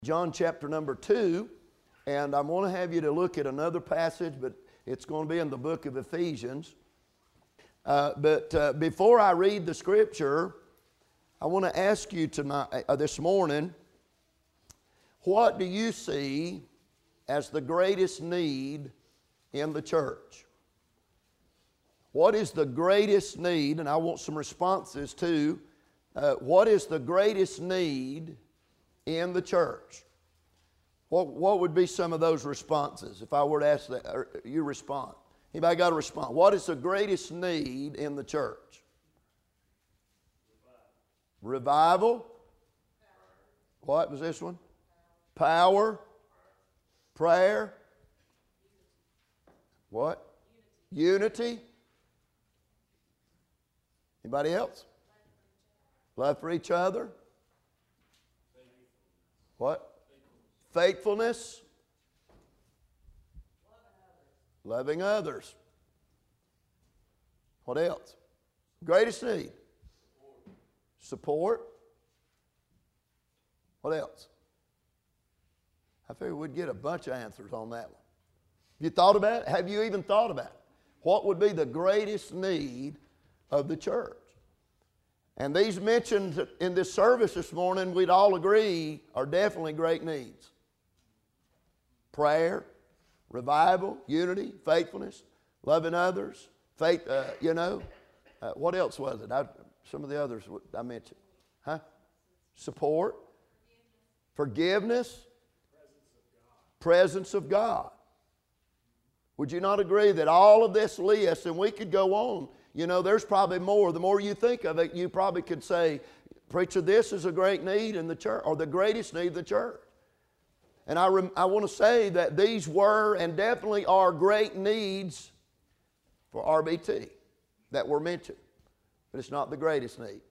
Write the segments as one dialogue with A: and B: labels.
A: John chapter number 2, and I want to have you to look at another passage, but it's going to be in the book of Ephesians. But before I read the scripture, I want to ask you tonight, this morning, what do you see as the greatest need in the church? What is the greatest need? And I want some responses too. What is the greatest need in the church? What would be some of those responses if I were to ask that? Or you respond. Anybody got to respond? What is the greatest need in the church? Revival. What was this one? Power. Prayer. What? Unity. Anybody else? Love for each other. What? Faithfulness. Loving others. What else? Greatest need. Support. What else? I figured we'd get a bunch of answers on that one. You thought about it? Have you even thought about it? What would be the greatest need of the church? And these mentioned in this service this morning, we'd all agree, are definitely great needs. Prayer, revival, unity, faithfulness, loving others, faith, what else was it? Some of the others I mentioned. Support, forgiveness, presence of God. Would you not agree that all of this list, and we could go on, there's probably more. The more you think of it, you probably could say, preacher, this is a great need in the church, or the greatest need of the church. And I want to say that these were and definitely are great needs for RBT that were mentioned. But it's not the greatest need.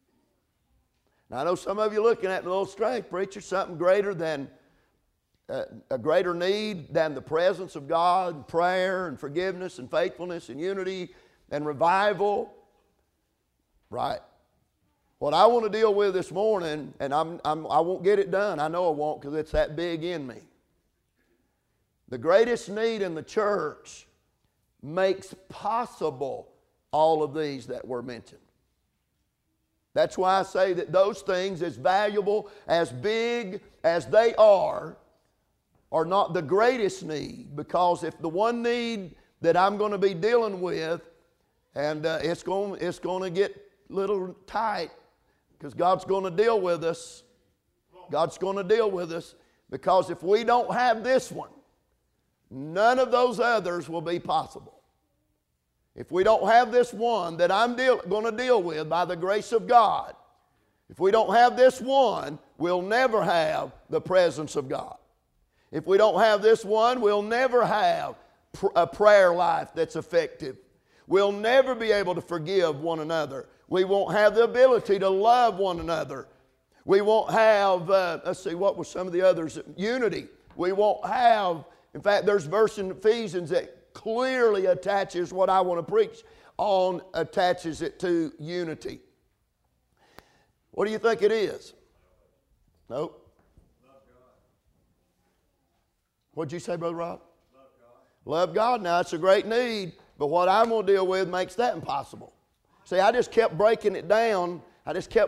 A: Now I know some of you looking at me a little strange, preacher, something greater than, a greater need than the presence of God, and prayer and forgiveness and faithfulness and unity and revival. Right. What I want to deal with this morning, and I won't get it done. I know I won't because it's that big in me. The greatest need in the church makes possible all of these that were mentioned. That's why I say that those things, as valuable, as big as they are not the greatest need. Because if the one need that I'm going to be dealing with, and it's going to get a little tight, because God's going to deal with us. God's going to deal with us. Because if we don't have this one, none of those others will be possible. If we don't have this one that I'm going to deal with by the grace of God, if we don't have this one, we'll never have the presence of God. If we don't have this one, we'll never have a prayer life that's effective. We'll never be able to forgive one another. We won't have the ability to love one another. We won't have, what were some of the others? Unity. We won't have, in fact, there's a verse in Ephesians that clearly attaches what I want to preach on, attaches it to unity. What do you think it is? Nope. Love God. What'd you say, Brother Rob? Love God. Love God. Now, it's a great need, but what I'm going to deal with makes that impossible. See, I just kept breaking it down. I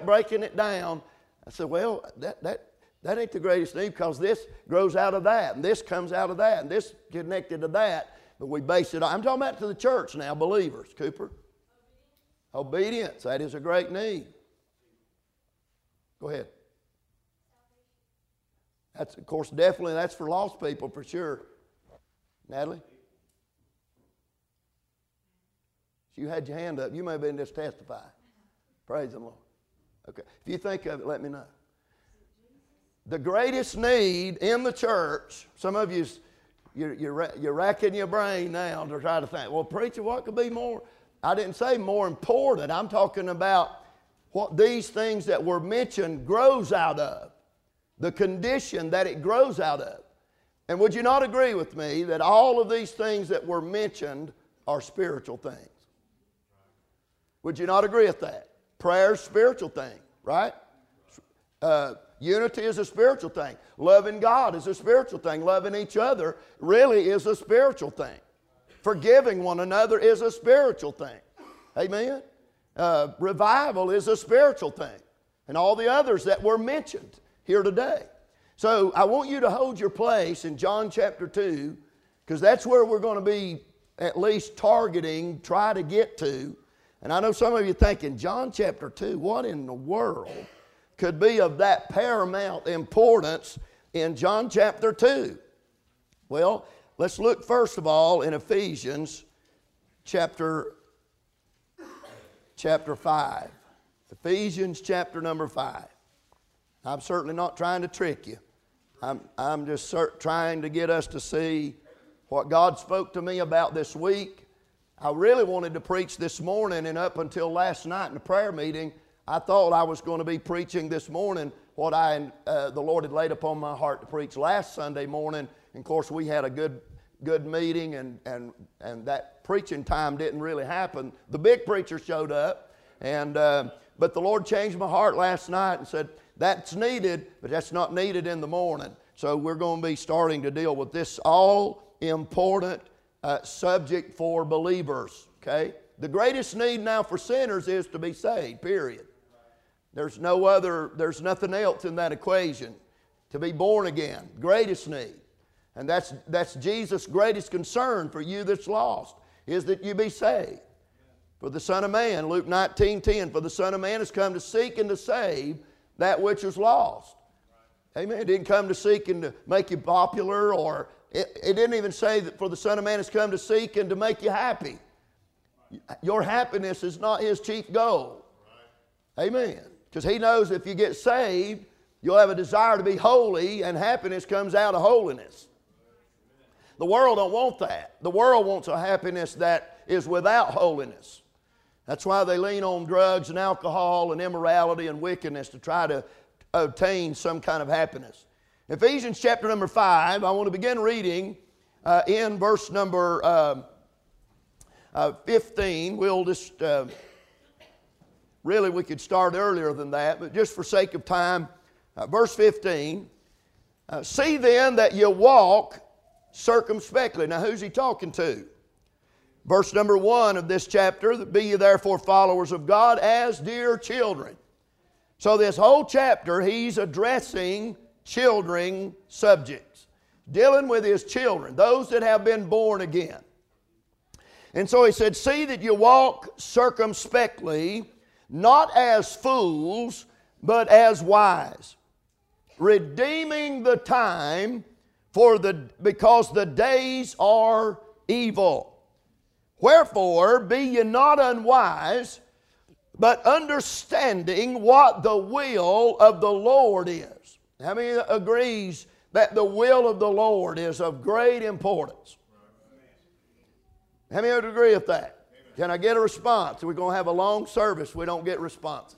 A: said, well, that ain't the greatest need, because this grows out of that, and this comes out of that, and this connected to that. But we base it on, I'm talking about to the church now, believers, Cooper. Obedience, that is a great need. Go ahead. That's, of course, definitely, that's for lost people for sure. Natalie? You had your hand up. You may have been just testifying. Praise the Lord. Okay. If you think of it, let me know. The greatest need in the church, some of you, you're racking your brain now to try to think, well, preacher, what could be more? I didn't say more important. I'm talking about what these things that were mentioned grows out of. The condition that it grows out of. And would you not agree with me that all of these things that were mentioned are spiritual things? Would you not agree with that? Prayer's a spiritual thing, right? Unity is a spiritual thing. Loving God is a spiritual thing. Loving each other really is a spiritual thing. Forgiving one another is a spiritual thing. Amen? Revival is a spiritual thing. And all the others that were mentioned here today. So I want you to hold your place in John chapter 2, because that's where we're going to be at least targeting, try to get to. And I know some of you are thinking, John chapter 2, what in the world could be of that paramount importance in John chapter 2? Well, let's look first of all in Ephesians chapter 5. Ephesians chapter number 5. I'm certainly not trying to trick you. I'm just trying to get us to see what God spoke to me about this week. I really wanted to preach this morning, and up until last night in the prayer meeting, I thought I was going to be preaching this morning what the Lord had laid upon my heart to preach last Sunday morning. And of course, we had a good meeting, and that preaching time didn't really happen. The big preacher showed up, but the Lord changed my heart last night and said, that's needed, but that's not needed in the morning. So we're going to be starting to deal with this all-important subject for believers, okay? The greatest need now for sinners is to be saved, period. There's nothing else in that equation. To be born again, greatest need. And that's Jesus' greatest concern for you that's lost, is that you be saved. For the Son of Man, Luke 19:10, for the Son of Man has come to seek and to save that which is lost. Amen. It didn't come to seek and to make you popular, or it didn't even say that for the Son of Man has come to seek and to make you happy. Your happiness is not His chief goal. Amen. Because He knows if you get saved, you'll have a desire to be holy, and happiness comes out of holiness. The world don't want that. The world wants a happiness that is without holiness. That's why they lean on drugs and alcohol and immorality and wickedness to try to obtain some kind of happiness. Ephesians chapter number 5, I want to begin reading in verse number 15. We'll just, really we could start earlier than that, but just for sake of time, verse 15. See then that you walk circumspectly. Now who's he talking to? Verse number 1 of this chapter, be ye therefore followers of God as dear children. So this whole chapter, he's addressing children subjects, dealing with his children, those that have been born again. And so he said, see that you walk circumspectly, not as fools, but as wise, redeeming the time because the days are evil. Wherefore, be ye not unwise, but understanding what the will of the Lord is. How many agrees that the will of the Lord is of great importance? How many would agree with that? Can I get a response? We're going to have a long service. We don't get responses.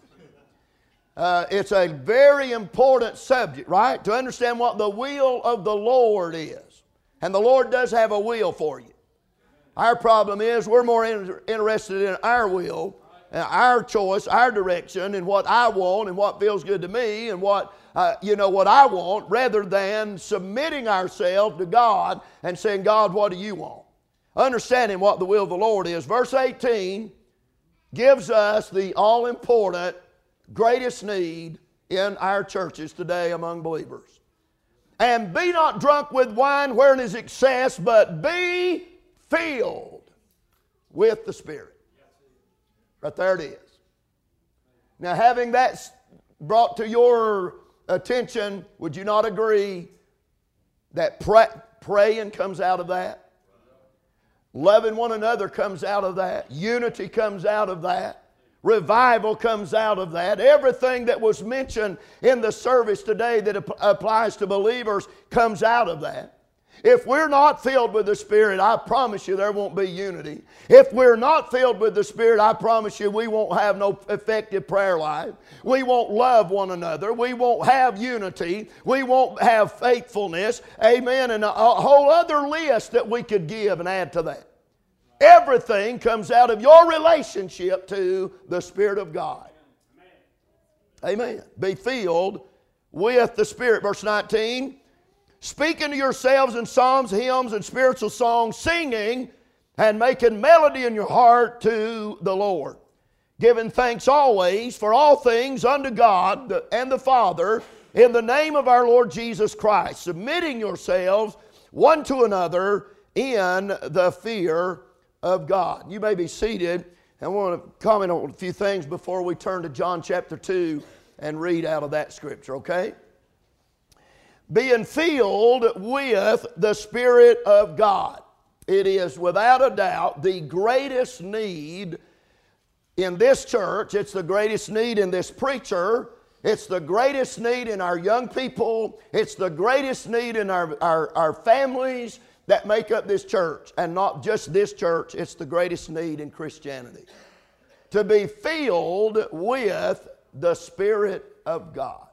A: It's a very important subject, right? To understand what the will of the Lord is. And the Lord does have a will for you. Our problem is we're more interested in our will, and our choice, our direction, and what I want and what feels good to me and what I want, rather than submitting ourselves to God and saying, God, what do you want? Understanding what the will of the Lord is. Verse 18 gives us the all-important, greatest need in our churches today among believers. And be not drunk with wine wherein is excess, but be filled with the Spirit. Right there it is. Now, having that brought to your attention, would you not agree that praying comes out of that? Loving one another comes out of that. Unity comes out of that. Revival comes out of that. Everything that was mentioned in the service today that applies to believers comes out of that. If we're not filled with the Spirit, I promise you there won't be unity. If we're not filled with the Spirit, I promise you we won't have no effective prayer life. We won't love one another. We won't have unity. We won't have faithfulness. Amen. And a whole other list that we could give and add to that. Everything comes out of your relationship to the Spirit of God. Amen. Be filled with the Spirit. Verse 19, speaking to yourselves in psalms, hymns, and spiritual songs, singing and making melody in your heart to the Lord, giving thanks always for all things unto God and the Father in the name of our Lord Jesus Christ, submitting yourselves one to another in the fear of God. You may be seated. I want to comment on a few things before we turn to John chapter 2 and read out of that scripture, okay? Being filled with the Spirit of God. It is without a doubt the greatest need in this church. It's the greatest need in this preacher. It's the greatest need in our young people. It's the greatest need in our families that make up this church. And not just this church, it's the greatest need in Christianity. To be filled with the Spirit of God.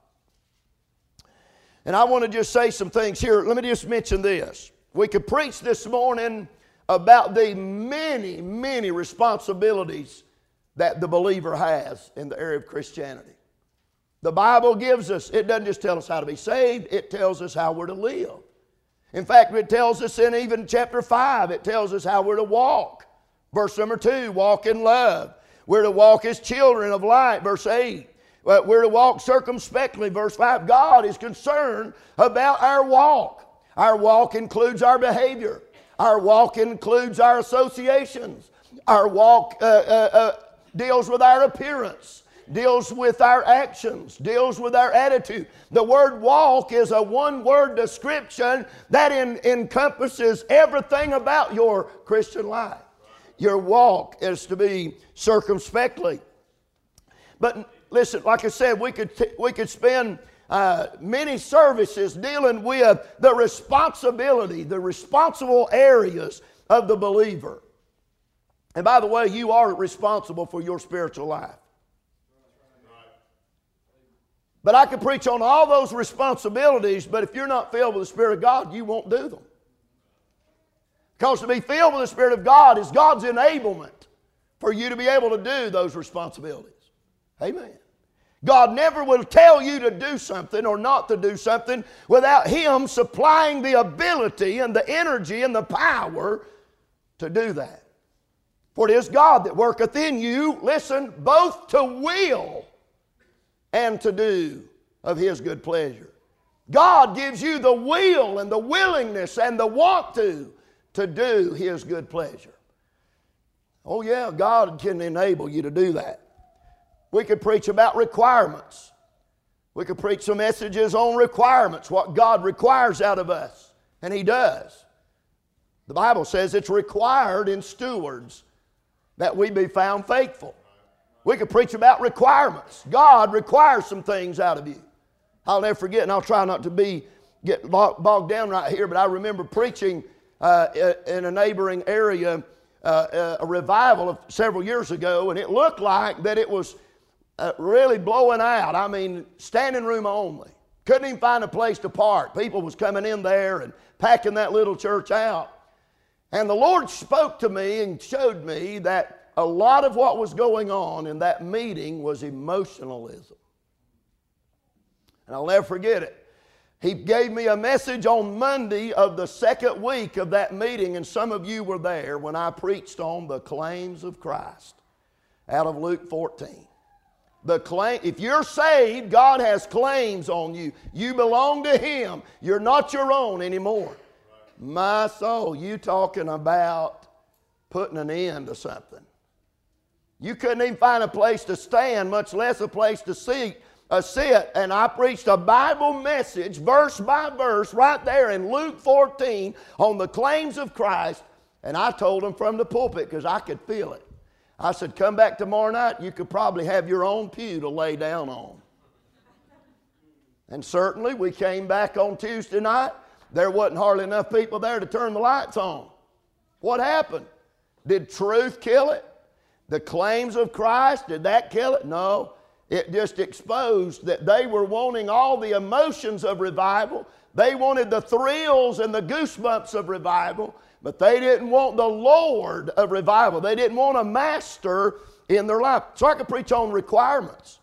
A: And I want to just say some things here. Let me just mention this. We could preach this morning about the many, many responsibilities that the believer has in the area of Christianity. The Bible gives us, it doesn't just tell us how to be saved, it tells us how we're to live. In fact, it tells us in even chapter 5, it tells us how we're to walk. Verse number 2, walk in love. We're to walk as children of light, verse 8. We're to walk circumspectly, verse 5. God is concerned about our walk. Our walk includes our behavior. Our walk includes our associations. Our walk deals with our appearance, deals with our actions, deals with our attitude. The word walk is a one-word description that encompasses everything about your Christian life. Your walk is to be circumspectly. But listen, like I said, we could spend many services dealing with the responsible areas of the believer. And by the way, you are responsible for your spiritual life. But I could preach on all those responsibilities, but if you're not filled with the Spirit of God, you won't do them. Because to be filled with the Spirit of God is God's enablement for you to be able to do those responsibilities. Amen. God never will tell you to do something or not to do something without Him supplying the ability and the energy and the power to do that. For it is God that worketh in you, listen, both to will and to do of His good pleasure. God gives you the will and the willingness and the want to do His good pleasure. Oh yeah, God can enable you to do that. We could preach about requirements. We could preach some messages on requirements, what God requires out of us, and He does. The Bible says it's required in stewards that we be found faithful. We could preach about requirements. God requires some things out of you. I'll never forget, and I'll try not to get bogged down right here, but I remember preaching in a neighboring area a revival of several years ago, and it looked like that it was really blowing out. I mean, standing room only. Couldn't even find a place to park. People was coming in there and packing that little church out. And the Lord spoke to me and showed me that a lot of what was going on in that meeting was emotionalism. And I'll never forget it. He gave me a message on Monday of the second week of that meeting, and some of you were there when I preached on the claims of Christ out of Luke 14. If you're saved, God has claims on you. You belong to Him. You're not your own anymore. My soul, you talking about putting an end to something. You couldn't even find a place to stand, much less a place to sit. And I preached a Bible message, verse by verse, right there in Luke 14 on the claims of Christ. And I told them from the pulpit because I could feel it. I said, come back tomorrow night, you could probably have your own pew to lay down on. And certainly we came back on Tuesday night. There wasn't hardly enough people there to turn the lights on. What happened? Did truth kill it? The claims of Christ, did that kill it? No. It just exposed that they were wanting all the emotions of revival. They wanted the thrills and the goosebumps of revival, but they didn't want the Lord of revival. They didn't want a master in their life. So I could preach on requirements.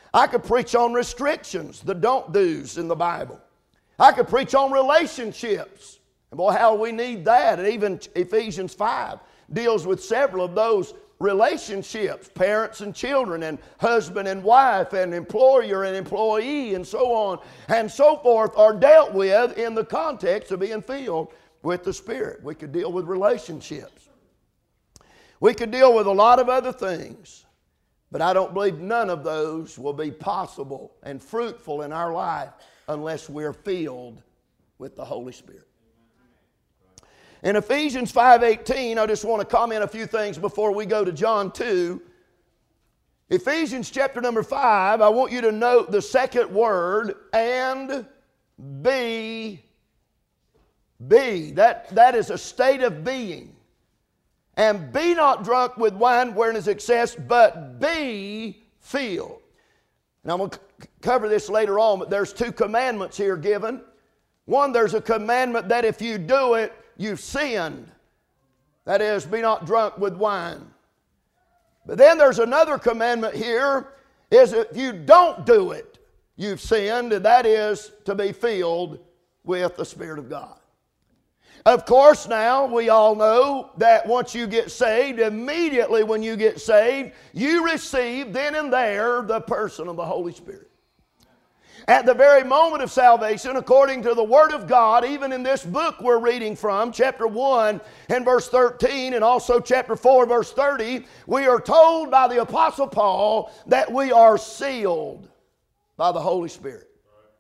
A: I could preach on restrictions, the don't do's in the Bible. I could preach on relationships. And boy, how we need that. And even Ephesians 5 deals with several of those relationships, parents and children, and husband and wife, and employer and employee, and so on and so forth, are dealt with in the context of being filled with the Spirit. We could deal with relationships. We could deal with a lot of other things, but I don't believe none of those will be possible and fruitful in our life unless we're filled with the Holy Spirit. In Ephesians 5:18, I just want to comment a few things before we go to John 2. Ephesians chapter number 5, I want you to note the second word, and be. Be. That is a state of being. And be not drunk with wine wherein is excess, but be filled. And I'm going to cover this later on, but there's two commandments here given. One, there's a commandment that if you do it, you've sinned. That is, be not drunk with wine. But then there's another commandment here, is if you don't do it, you've sinned, and that is to be filled with the Spirit of God. Of course, now we all know that once you get saved, immediately when you get saved, you receive then and there the person of the Holy Spirit. At the very moment of salvation, according to the Word of God, even in this book we're reading from, chapter 1 and verse 13, and also chapter 4 verse 30, we are told by the Apostle Paul that we are sealed by the Holy Spirit.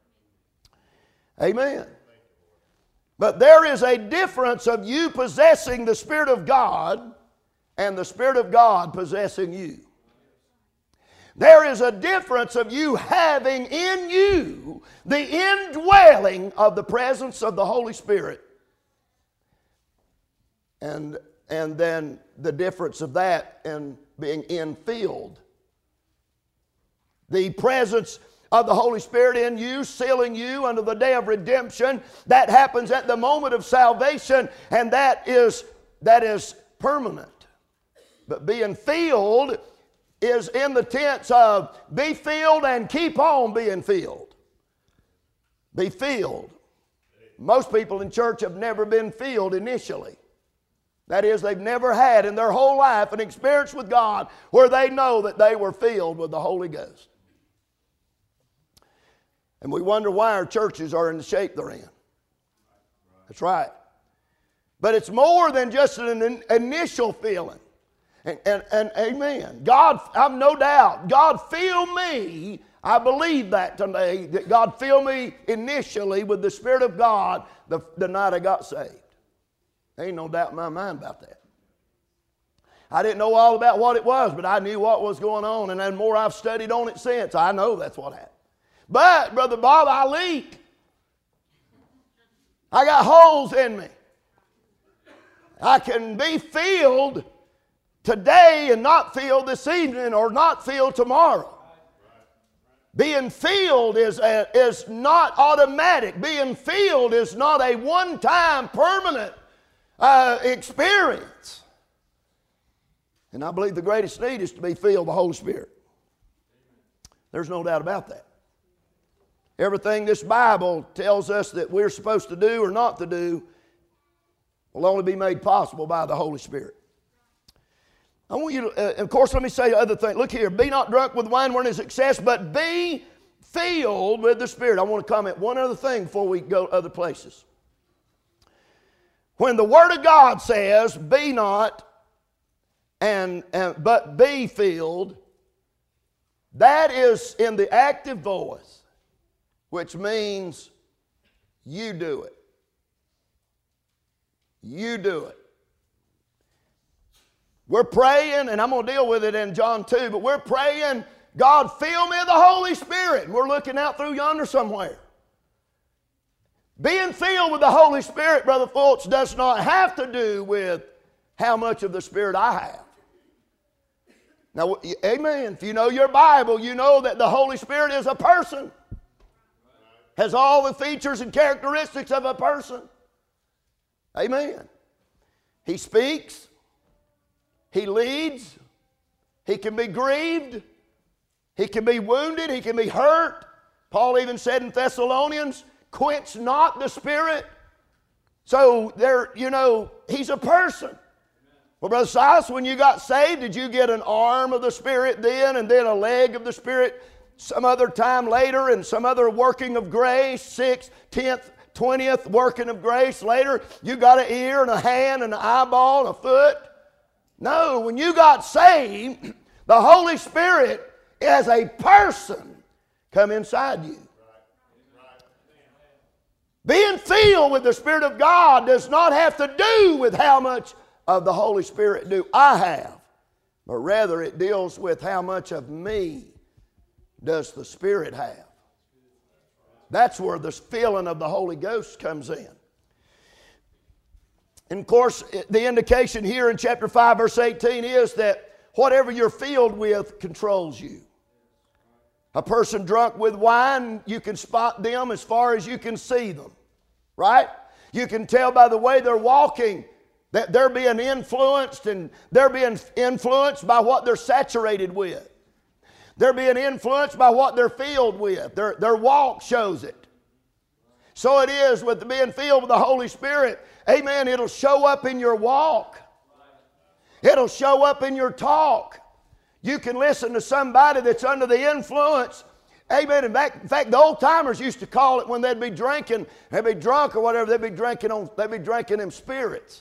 A: Amen. But there is a difference of you possessing the Spirit of God and the Spirit of God possessing you. There is a difference of you having in you the indwelling of the presence of the Holy Spirit. And then the difference of that and being infilled. The presence of the Holy Spirit in you, sealing you unto the day of redemption. That happens at the moment of salvation, and that is permanent. But being filled is in the tense of be filled and keep on being filled. Be filled. Most people in church have never been filled initially. That is, they've never had in their whole life an experience with God where they know that they were filled with the Holy Ghost. And we wonder why our churches are in the shape they're in. That's right. But it's more than just an initial feeling. And amen. God, I've no doubt, God filled me. I believe that today, that God filled me initially with the Spirit of God the night I got saved. There ain't no doubt in my mind about that. I didn't know all about what it was, but I knew what was going on. And the more I've studied on it since, I know that's what happened. But, Brother Bob, I leak. I got holes in me. I can be filled today and not filled this evening or not filled tomorrow. Being filled is not automatic. Being filled is not a one-time permanent experience. And I believe the greatest need is to be filled with the Holy Spirit. There's no doubt about that. Everything this Bible tells us that we're supposed to do or not to do will only be made possible by the Holy Spirit. I want you to, of course, let me say the other thing. Look here, be not drunk with wine wherein is excess, but be filled with the Spirit. I want to comment one other thing before we go other places. When the Word of God says, be not, but be filled, that is in the active voice, which means you do it. You do it. We're praying, and I'm going to deal with it in John 2, but we're praying, God, fill me with the Holy Spirit. And we're looking out through yonder somewhere. Being filled with the Holy Spirit, Brother Fultz, does not have to do with how much of the Spirit I have. Now, amen. If you know your Bible, you know that the Holy Spirit is a person. Has all the features and characteristics of a person. Amen. He speaks. He leads. He can be grieved. He can be wounded. He can be hurt. Paul even said in Thessalonians, quench not the Spirit. So there, he's a person. Well, Brother Silas, when you got saved, did you get an arm of the Spirit then and then a leg of the Spirit some other time later and some other working of grace, 6th, 10th, 20th working of grace later? You got an ear and a hand and an eyeball and a foot? No, when you got saved, the Holy Spirit as a person come inside you. Being filled with the Spirit of God does not have to do with how much of the Holy Spirit do I have, but rather it deals with how much of me does the Spirit have. That's where the filling of the Holy Ghost comes in. And of course, the indication here in chapter 5, verse 18 is that whatever you're filled with controls you. A person drunk with wine, you can spot them as far as you can see them. Right? You can tell by the way they're walking that they're being influenced, and they're being influenced by what they're saturated with. They're being influenced by what they're filled with. Their walk shows it. So it is with being filled with the Holy Spirit. Amen. It'll show up in your walk. It'll show up in your talk. You can listen to somebody that's under the influence. Amen. In fact, the old timers used to call it when they'd be drinking, they'd be drunk or whatever, they'd be drinking them spirits.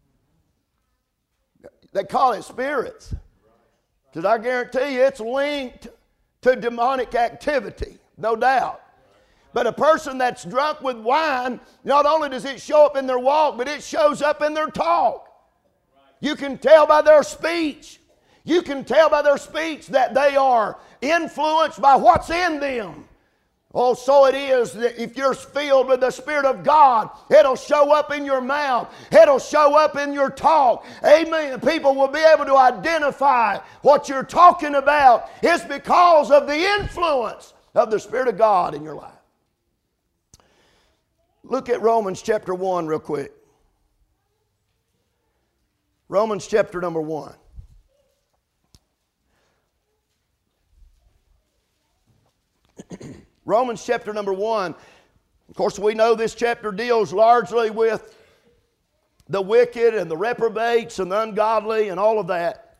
A: They call it spirits. Because I guarantee you it's linked to demonic activity, no doubt. But a person that's drunk with wine, not only does it show up in their walk, but it shows up in their talk. You can tell by their speech. You can tell by their speech that they are influenced by what's in them. Oh, so it is that if you're filled with the Spirit of God, it'll show up in your mouth. It'll show up in your talk. Amen. People will be able to identify what you're talking about. It's because of the influence of the Spirit of God in your life. Look at Romans chapter 1 real quick. Romans chapter number 1. Romans chapter number 1. Of course, we know this chapter deals largely with the wicked and the reprobates and the ungodly and all of that.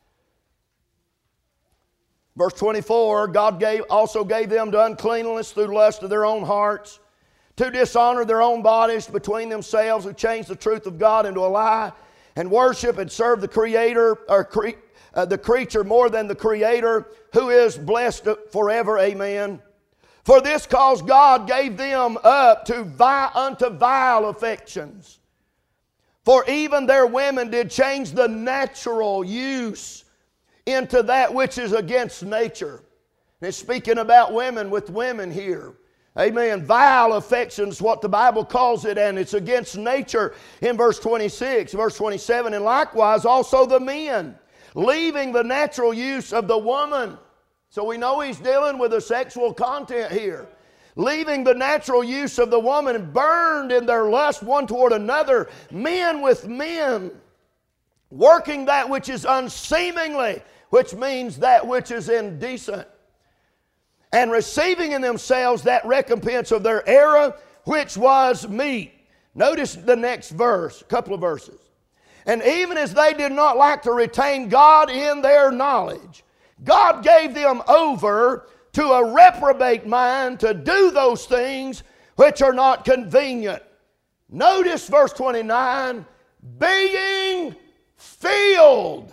A: Verse 24, God also gave them to uncleanness through lust of their own hearts, to dishonor their own bodies between themselves, who changed the truth of God into a lie, and worship and serve the Creator, or the creature more than the Creator, who is blessed forever. Amen. For this cause God gave them up unto vile affections. For even their women did change the natural use into that which is against nature. And it's speaking about women with women here. Amen. Vile affections, what the Bible calls it, and it's against nature in verse 26. Verse 27, and likewise also the men, leaving the natural use of the woman. So we know he's dealing with the sexual content here. Leaving the natural use of the woman, burned in their lust one toward another, men with men, working that which is unseemly, which means that which is indecent, and receiving in themselves that recompense of their error, which was meat. Notice the next verse, a couple of verses. And even as they did not like to retain God in their knowledge, God gave them over to a reprobate mind to do those things which are not convenient. Notice verse 29, being filled.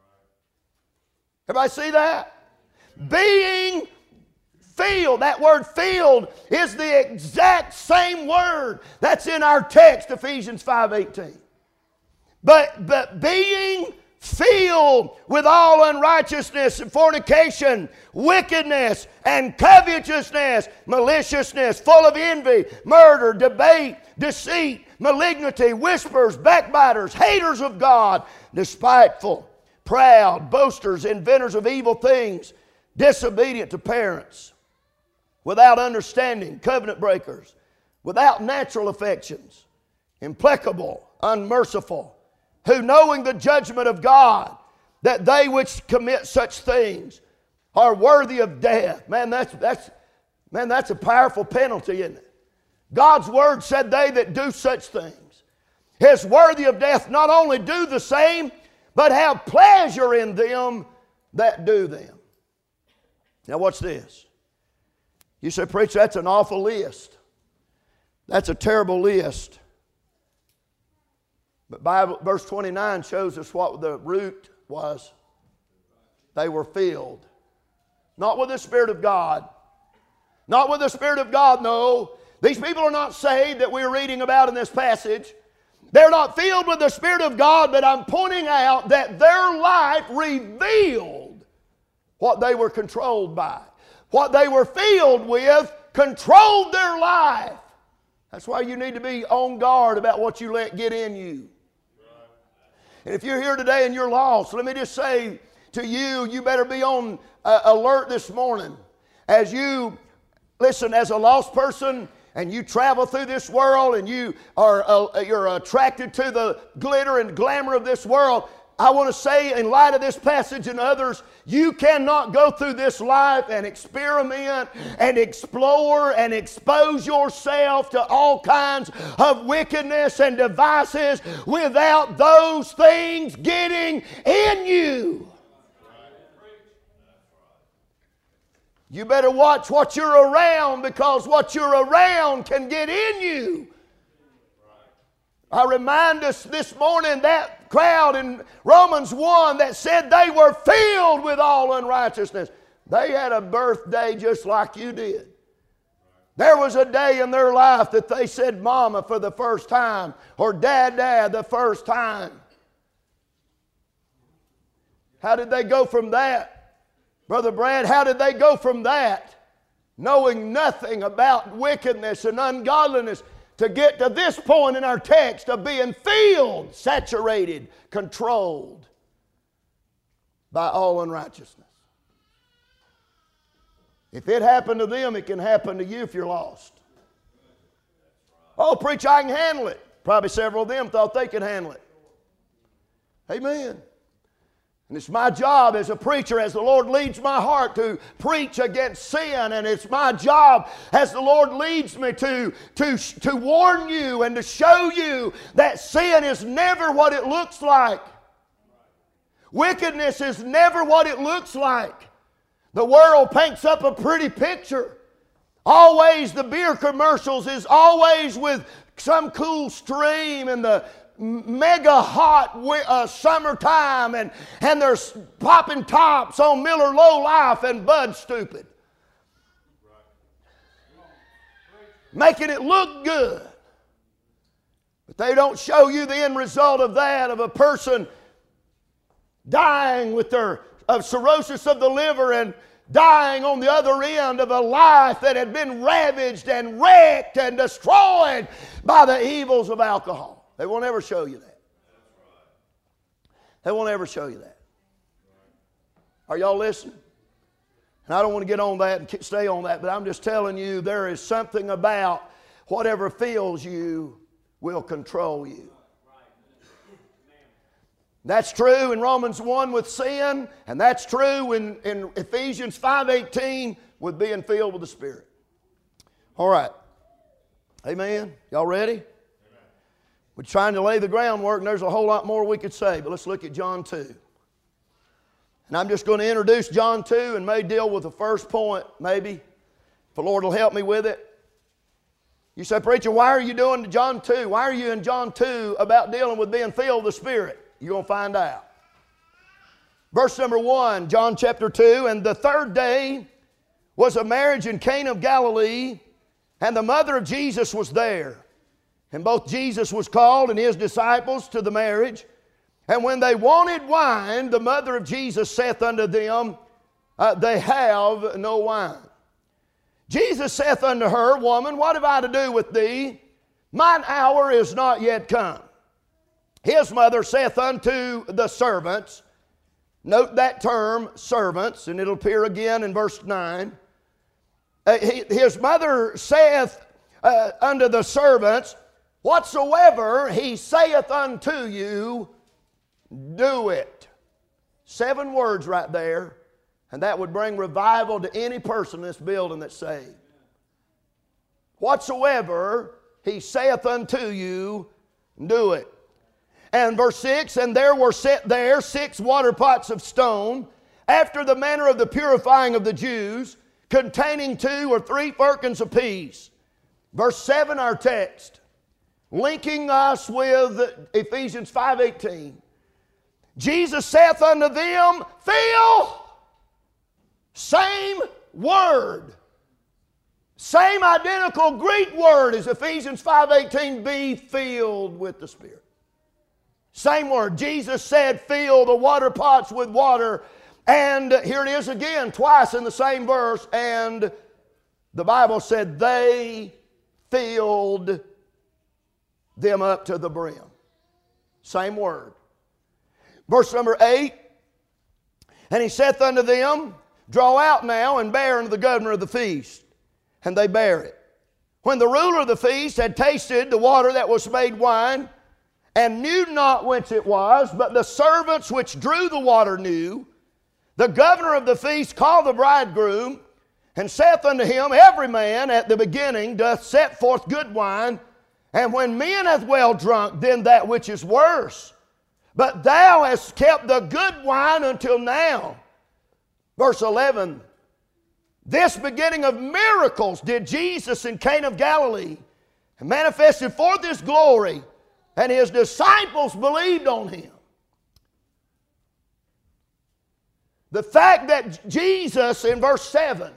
A: Everybody see that? Being filled. That word filled is the exact same word that's in our text, Ephesians 5:18. But being filled with all unrighteousness and fornication, wickedness and covetousness, maliciousness, full of envy, murder, debate, deceit, malignity, whispers, backbiters, haters of God, despiteful, proud, boasters, inventors of evil things, disobedient to parents, without understanding, covenant breakers, without natural affections, implacable, unmerciful, who knowing the judgment of God, that they which commit such things are worthy of death. Man, that's a powerful penalty, isn't it? God's word said they that do such things is worthy of death, not only do the same, but have pleasure in them that do them. Now watch this. You say, preacher, that's an awful list. That's a terrible list. But Bible, verse 29 shows us what the root was. They were filled. Not with the Spirit of God. Not with the Spirit of God, no. These people are not saved that we're reading about in this passage. They're not filled with the Spirit of God, but I'm pointing out that their life revealed what they were controlled by. What they were filled with controlled their life. That's why you need to be on guard about what you let get in you. And if you're here today and you're lost, let me just say to you, you better be on alert this morning. As you, listen, as a lost person and you travel through this world and you're attracted to the glitter and glamour of this world, I want to say, in light of this passage and others, you cannot go through this life and experiment and explore and expose yourself to all kinds of wickedness and devices without those things getting in you. You better watch what you're around, because what you're around can get in you. I remind us this morning that crowd in Romans 1 that said they were filled with all unrighteousness. They had a birthday just like you did. There was a day in their life that they said mama for the first time, or dad the first time. How did they go from that? Brother Brad, how did they go from that, knowing nothing about wickedness and ungodliness, to get to this point in our text of being filled, saturated, controlled by all unrighteousness? If it happened to them, it can happen to you if you're lost. Oh, preacher, I can handle it. Probably several of them thought they could handle it. Amen. And it's my job as a preacher, as the Lord leads my heart, to preach against sin. And it's my job as the Lord leads me to warn you and to show you that sin is never what it looks like. Wickedness is never what it looks like. The world paints up a pretty picture. Always the beer commercials is always with some cool stream and the mega hot summertime, and there's popping tops on Miller Low Life and Bud Stupid, making it look good. But they don't show you the end result of that, of a person dying of cirrhosis of the liver and dying on the other end of a life that had been ravaged and wrecked and destroyed by the evils of alcohol. They won't ever show you that. They won't ever show you that. Are y'all listening? And I don't want to get on that and stay on that, but I'm just telling you, there is something about whatever fills you will control you. That's true in Romans 1 with sin, and that's true in Ephesians 5:18 with being filled with the Spirit. All right. Amen. Y'all ready? We're trying to lay the groundwork, and there's a whole lot more we could say, but let's look at John 2. And I'm just going to introduce John 2 and may deal with the first point, maybe, if the Lord will help me with it. You say, preacher, why are you doing John 2? Why are you in John 2 about dealing with being filled with the Spirit? You're going to find out. Verse number 1, John chapter 2, and the third day was a marriage in Cana of Galilee, and the mother of Jesus was there. And both Jesus was called and his disciples to the marriage. And when they wanted wine, the mother of Jesus saith unto them, they have no wine. Jesus saith unto her, Woman, what have I to do with thee? Mine hour is not yet come. His mother saith unto the servants, note that term, servants, and it'll appear again in verse 9. His mother saith unto the servants, Whatsoever he saith unto you, do it. 7 words right there. And that would bring revival to any person in this building that's saved. Whatsoever he saith unto you, do it. And verse 6, and there were set there 6 water pots of stone, after the manner of the purifying of the Jews, containing 2 or 3 firkins apiece. Verse 7, our text, linking us with Ephesians 5:18. Jesus saith unto them, fill. Same word. Same identical Greek word as Ephesians 5:18, be filled with the Spirit. Same word. Jesus said, fill the water pots with water. And here it is again, twice in the same verse. And the Bible said they filled them up to the brim. Same word. Verse number 8. And he saith unto them, draw out now and bear unto the governor of the feast. And they bear it. When the ruler of the feast had tasted the water that was made wine, and knew not whence it was, but the servants which drew the water knew, the governor of the feast called the bridegroom, and saith unto him, every man at the beginning doth set forth good wine, and when men hath well drunk, then that which is worse. But thou hast kept the good wine until now. Verse 11, this beginning of miracles did Jesus in Cana of Galilee, and manifested forth his glory, and his disciples believed on him. The fact that Jesus in verse 7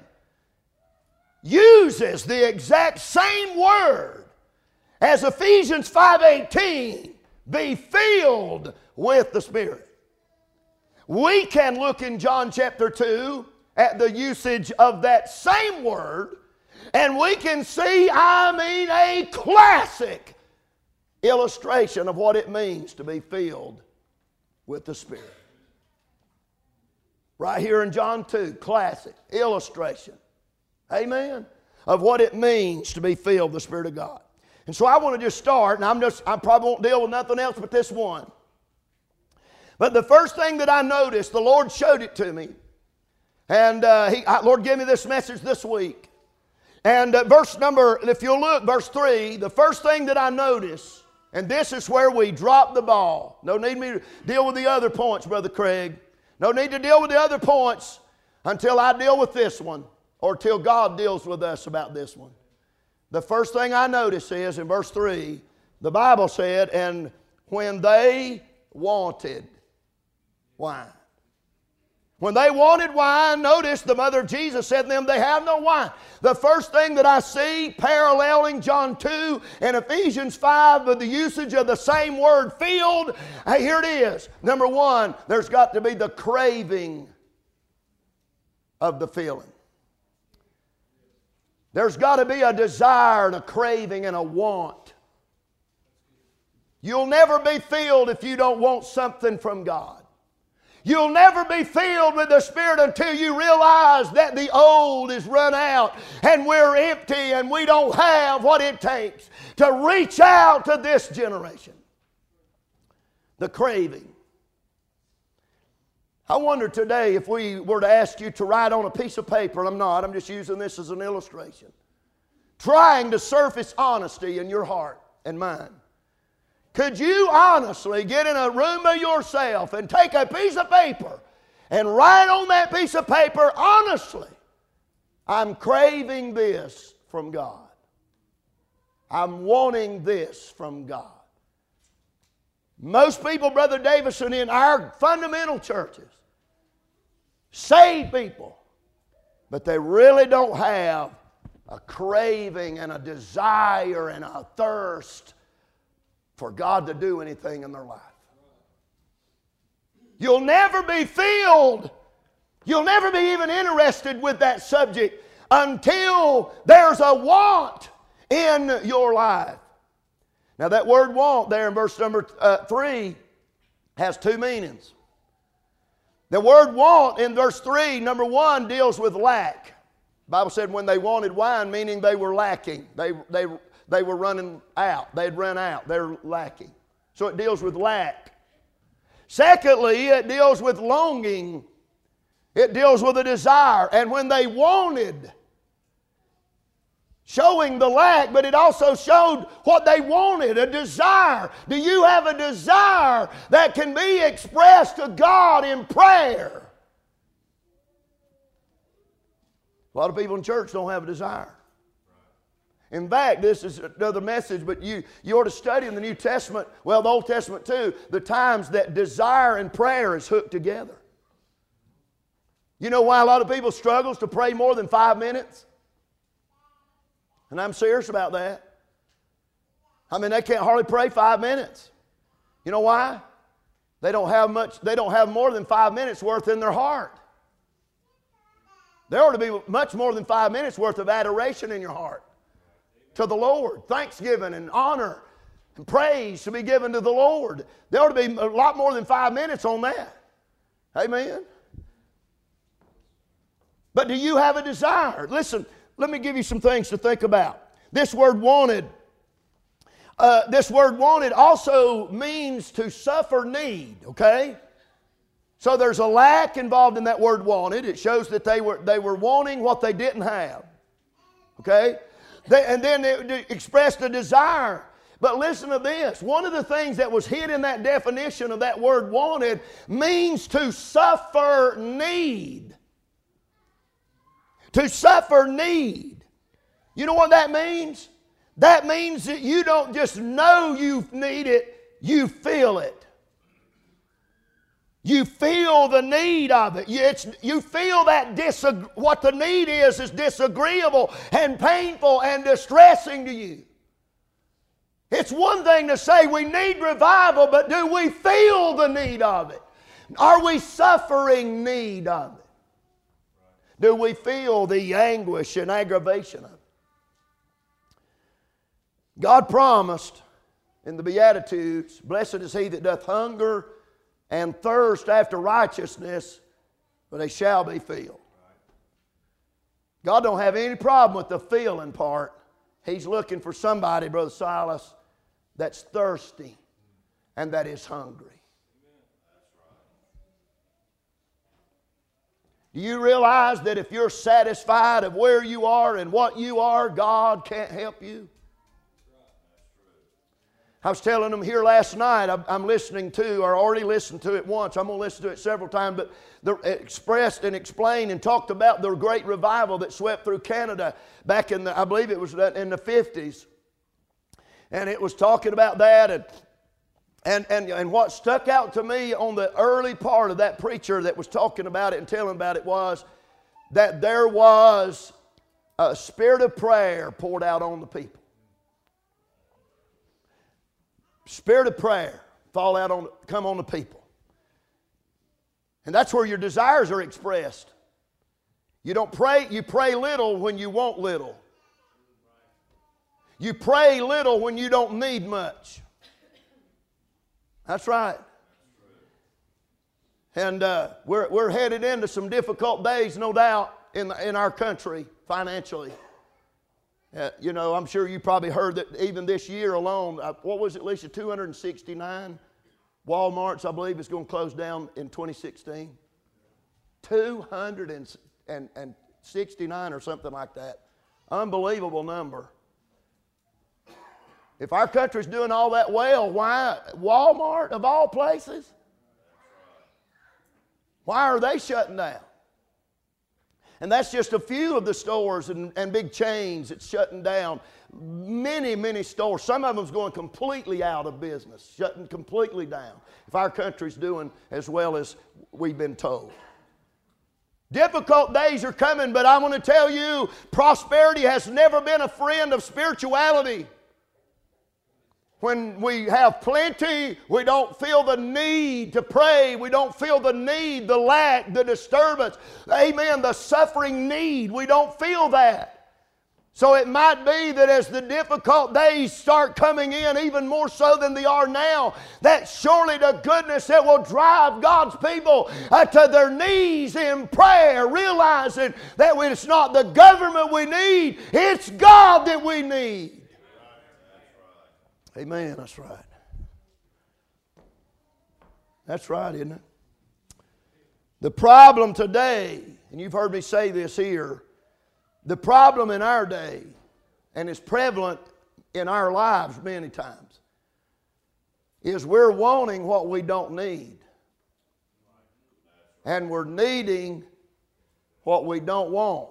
A: uses the exact same word as Ephesians 5:18, be filled with the Spirit. We can look in John chapter 2 at the usage of that same word, and we can see, a classic illustration of what it means to be filled with the Spirit. Right here in John 2, classic illustration, amen, of what it means to be filled with the Spirit of God. And so I want to just start, and I probably won't deal with nothing else but this one. But the first thing that I noticed, the Lord showed it to me, and Lord gave me this message this week. And if you'll look, verse 3, the first thing that I noticed, and this is where we drop the ball. No need me to deal with the other points, Brother Craig. No need to deal with the other points until I deal with this one, or till God deals with us about this one. The first thing I notice is in verse 3, the Bible said, and when they wanted wine. When they wanted wine, notice the mother of Jesus said to them, they have no wine. The first thing that I see paralleling John 2 and Ephesians 5 with the usage of the same word, filled, here it is. Number 1, there's got to be the craving of the feeling. There's got to be a desire and a craving and a want. You'll never be filled if you don't want something from God. You'll never be filled with the Spirit until you realize that the old is run out and we're empty and we don't have what it takes to reach out to this generation. The craving. I wonder today if we were to ask you to write on a piece of paper, and I'm just using this as an illustration, trying to surface honesty in your heart and mind. Could you honestly get in a room by yourself and take a piece of paper and write on that piece of paper, honestly, I'm craving this from God. I'm wanting this from God. Most people, Brother Davison, in our fundamental churches, saved people, but they really don't have a craving and a desire and a thirst for God to do anything in their life. You'll never be filled. You'll never be even interested with that subject until there's a want in your life. Now that word want there in verse number 3 has 2 meanings. The word want in verse 3, number 1, deals with lack. The Bible said when they wanted wine, meaning they were lacking. They were running out. They'd run out. They're lacking. So it deals with lack. Secondly, it deals with longing. It deals with a desire. And when they wanted, showing the lack, but it also showed what they wanted, a desire. Do you have a desire that can be expressed to God in prayer? A lot of people in church don't have a desire. In fact, this is another message, but you ought to study in the New Testament, well, the Old Testament too, the times that desire and prayer is hooked together. You know why a lot of people struggle to pray more than 5 minutes? And I'm serious about that. I mean, they can't hardly pray 5 minutes. You know why? They don't have more than 5 minutes worth in their heart. There ought to be much more than 5 minutes worth of adoration in your heart to the Lord. Thanksgiving and honor and praise to be given to the Lord. There ought to be a lot more than 5 minutes on that. Amen. But do you have a desire? Listen, let me give you some things to think about. This word wanted also means to suffer need, okay? So there's a lack involved in that word wanted. It shows that they were wanting what they didn't have, okay? And then it expressed a desire. But listen to this. One of the things that was hid in that definition of that word wanted means to suffer need. To suffer need. You know what that means? That means that you don't just know you need it, you feel it. You feel the need of it. You feel that what the need is disagreeable and painful and distressing to you. It's one thing to say we need revival, but do we feel the need of it? Are we suffering need of it? Do we feel the anguish and aggravation of it? God promised in the Beatitudes, blessed is he that doth hunger and thirst after righteousness, for they shall be filled. God don't have any problem with the feeling part. He's looking for somebody, Brother Silas, that's thirsty and that is hungry. Do you realize that if you're satisfied of where you are and what you are, God can't help you? I was telling them here last night, I'm listening to, or already listened to it once. I'm going to listen to it several times, but they expressed and explained and talked about the great revival that swept through Canada back in I believe it was in the 50s. And it was talking about that. And what stuck out to me on the early part of that preacher that was talking about it and telling about it was that there was a spirit of prayer poured out on the people. Spirit of prayer come on the people. And that's where your desires are expressed. You don't pray, you pray little when you want little. You pray little when you don't need much. That's right. And we're headed into some difficult days, no doubt, in our country financially. You know, I'm sure you probably heard that even this year alone, what was it, Lisa, 269 Walmarts, I believe, is going to close down in 2016. 269 or something like that. Unbelievable number. If our country's doing all that well, why Walmart of all places? Why are they shutting down? And that's just a few of the stores and big chains that's shutting down. Many, many stores. Some of them's going completely out of business, shutting completely down. If our country's doing as well as we've been told. Difficult days are coming, but I want to tell you, prosperity has never been a friend of spirituality. When we have plenty, we don't feel the need to pray. We don't feel the need, the lack, the disturbance. Amen, the suffering need. We don't feel that. So it might be that as the difficult days start coming in, even more so than they are now, that surely the goodness that will drive God's people to their knees in prayer, realizing that it's not the government we need, it's God that we need. Amen, that's right. That's right, isn't it? The problem today, and you've heard me say this here, the problem in our day, and it's prevalent in our lives many times, is we're wanting what we don't need. And we're needing what we don't want.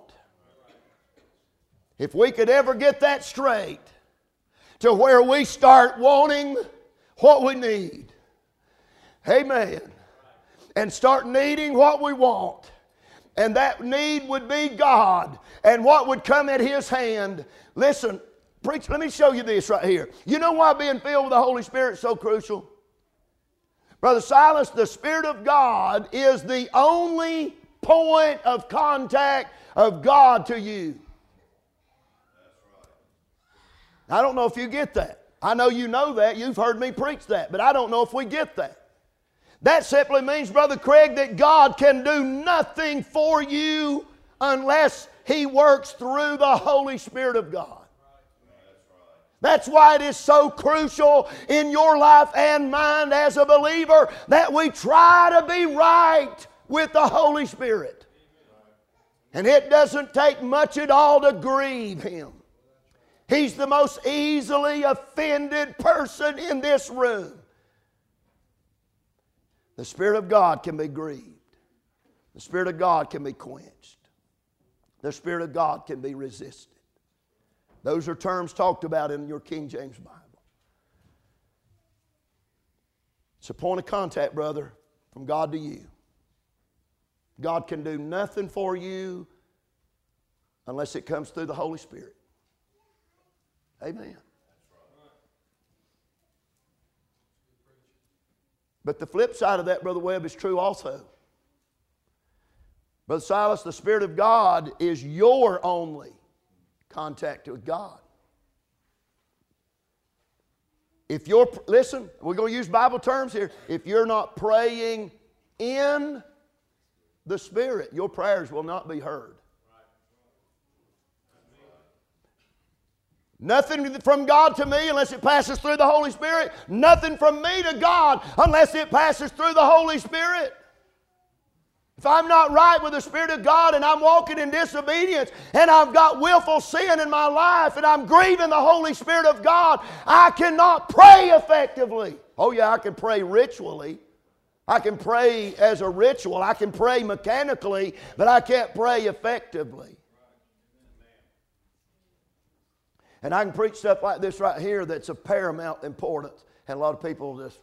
A: If we could ever get that straight to where we start wanting what we need, amen, and start needing what we want, and that need would be God, and what would come at His hand. Listen, preach, let me show you this right here. You know why being filled with the Holy Spirit is so crucial? Brother Silas, the Spirit of God is the only point of contact of God to you. I don't know if you get that. I know you know that. You've heard me preach that. But I don't know if we get that. That simply means, Brother Craig, that God can do nothing for you unless He works through the Holy Spirit of God. That's why it is so crucial in your life and mine as a believer that we try to be right with the Holy Spirit. And it doesn't take much at all to grieve Him. He's the most easily offended person in this room. The Spirit of God can be grieved. The Spirit of God can be quenched. The Spirit of God can be resisted. Those are terms talked about in your King James Bible. It's a point of contact, brother, from God to you. God can do nothing for you unless it comes through the Holy Spirit. Amen. But the flip side of that, Brother Webb, is true also. Brother Silas, the Spirit of God is your only contact with God. If you're, listen, we're going to use Bible terms here. If you're not praying in the Spirit, your prayers will not be heard. Nothing from God to me unless it passes through the Holy Spirit. Nothing from me to God unless it passes through the Holy Spirit. If I'm not right with the Spirit of God and I'm walking in disobedience and I've got willful sin in my life and I'm grieving the Holy Spirit of God, I cannot pray effectively. Oh yeah, I can pray ritually. I can pray as a ritual. I can pray mechanically, but I can't pray effectively. And I can preach stuff like this right here that's of paramount importance. And a lot of people just,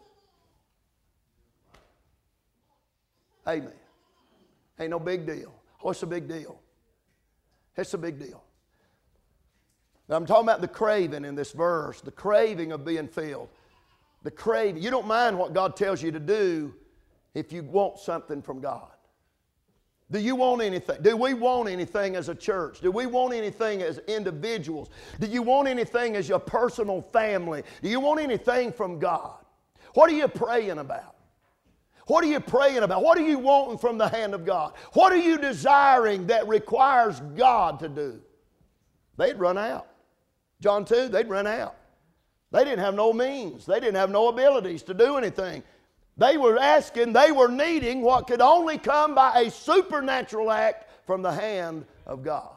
A: amen. Ain't no big deal. What's a big deal? It's a big deal. But I'm talking about the craving in this verse, the craving of being filled. The craving. You don't mind what God tells you to do if you want something from God. Do you want anything? Do we want anything as a church? Do we want anything as individuals? Do you want anything as your personal family? Do you want anything from God? What are you praying about? What are you praying about? What are you wanting from the hand of God? What are you desiring that requires God to do? They'd run out. John 2, they'd run out. They didn't have no means. They didn't have no abilities to do anything. They were asking, they were needing what could only come by a supernatural act from the hand of God.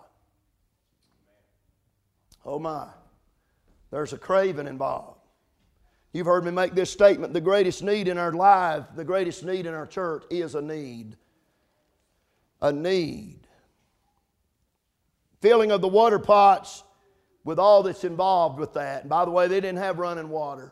A: Oh my, there's a craving involved. You've heard me make this statement, the greatest need in our life, the greatest need in our church is a need. A need. Filling of the water pots with all that's involved with that. And by the way, they didn't have running water.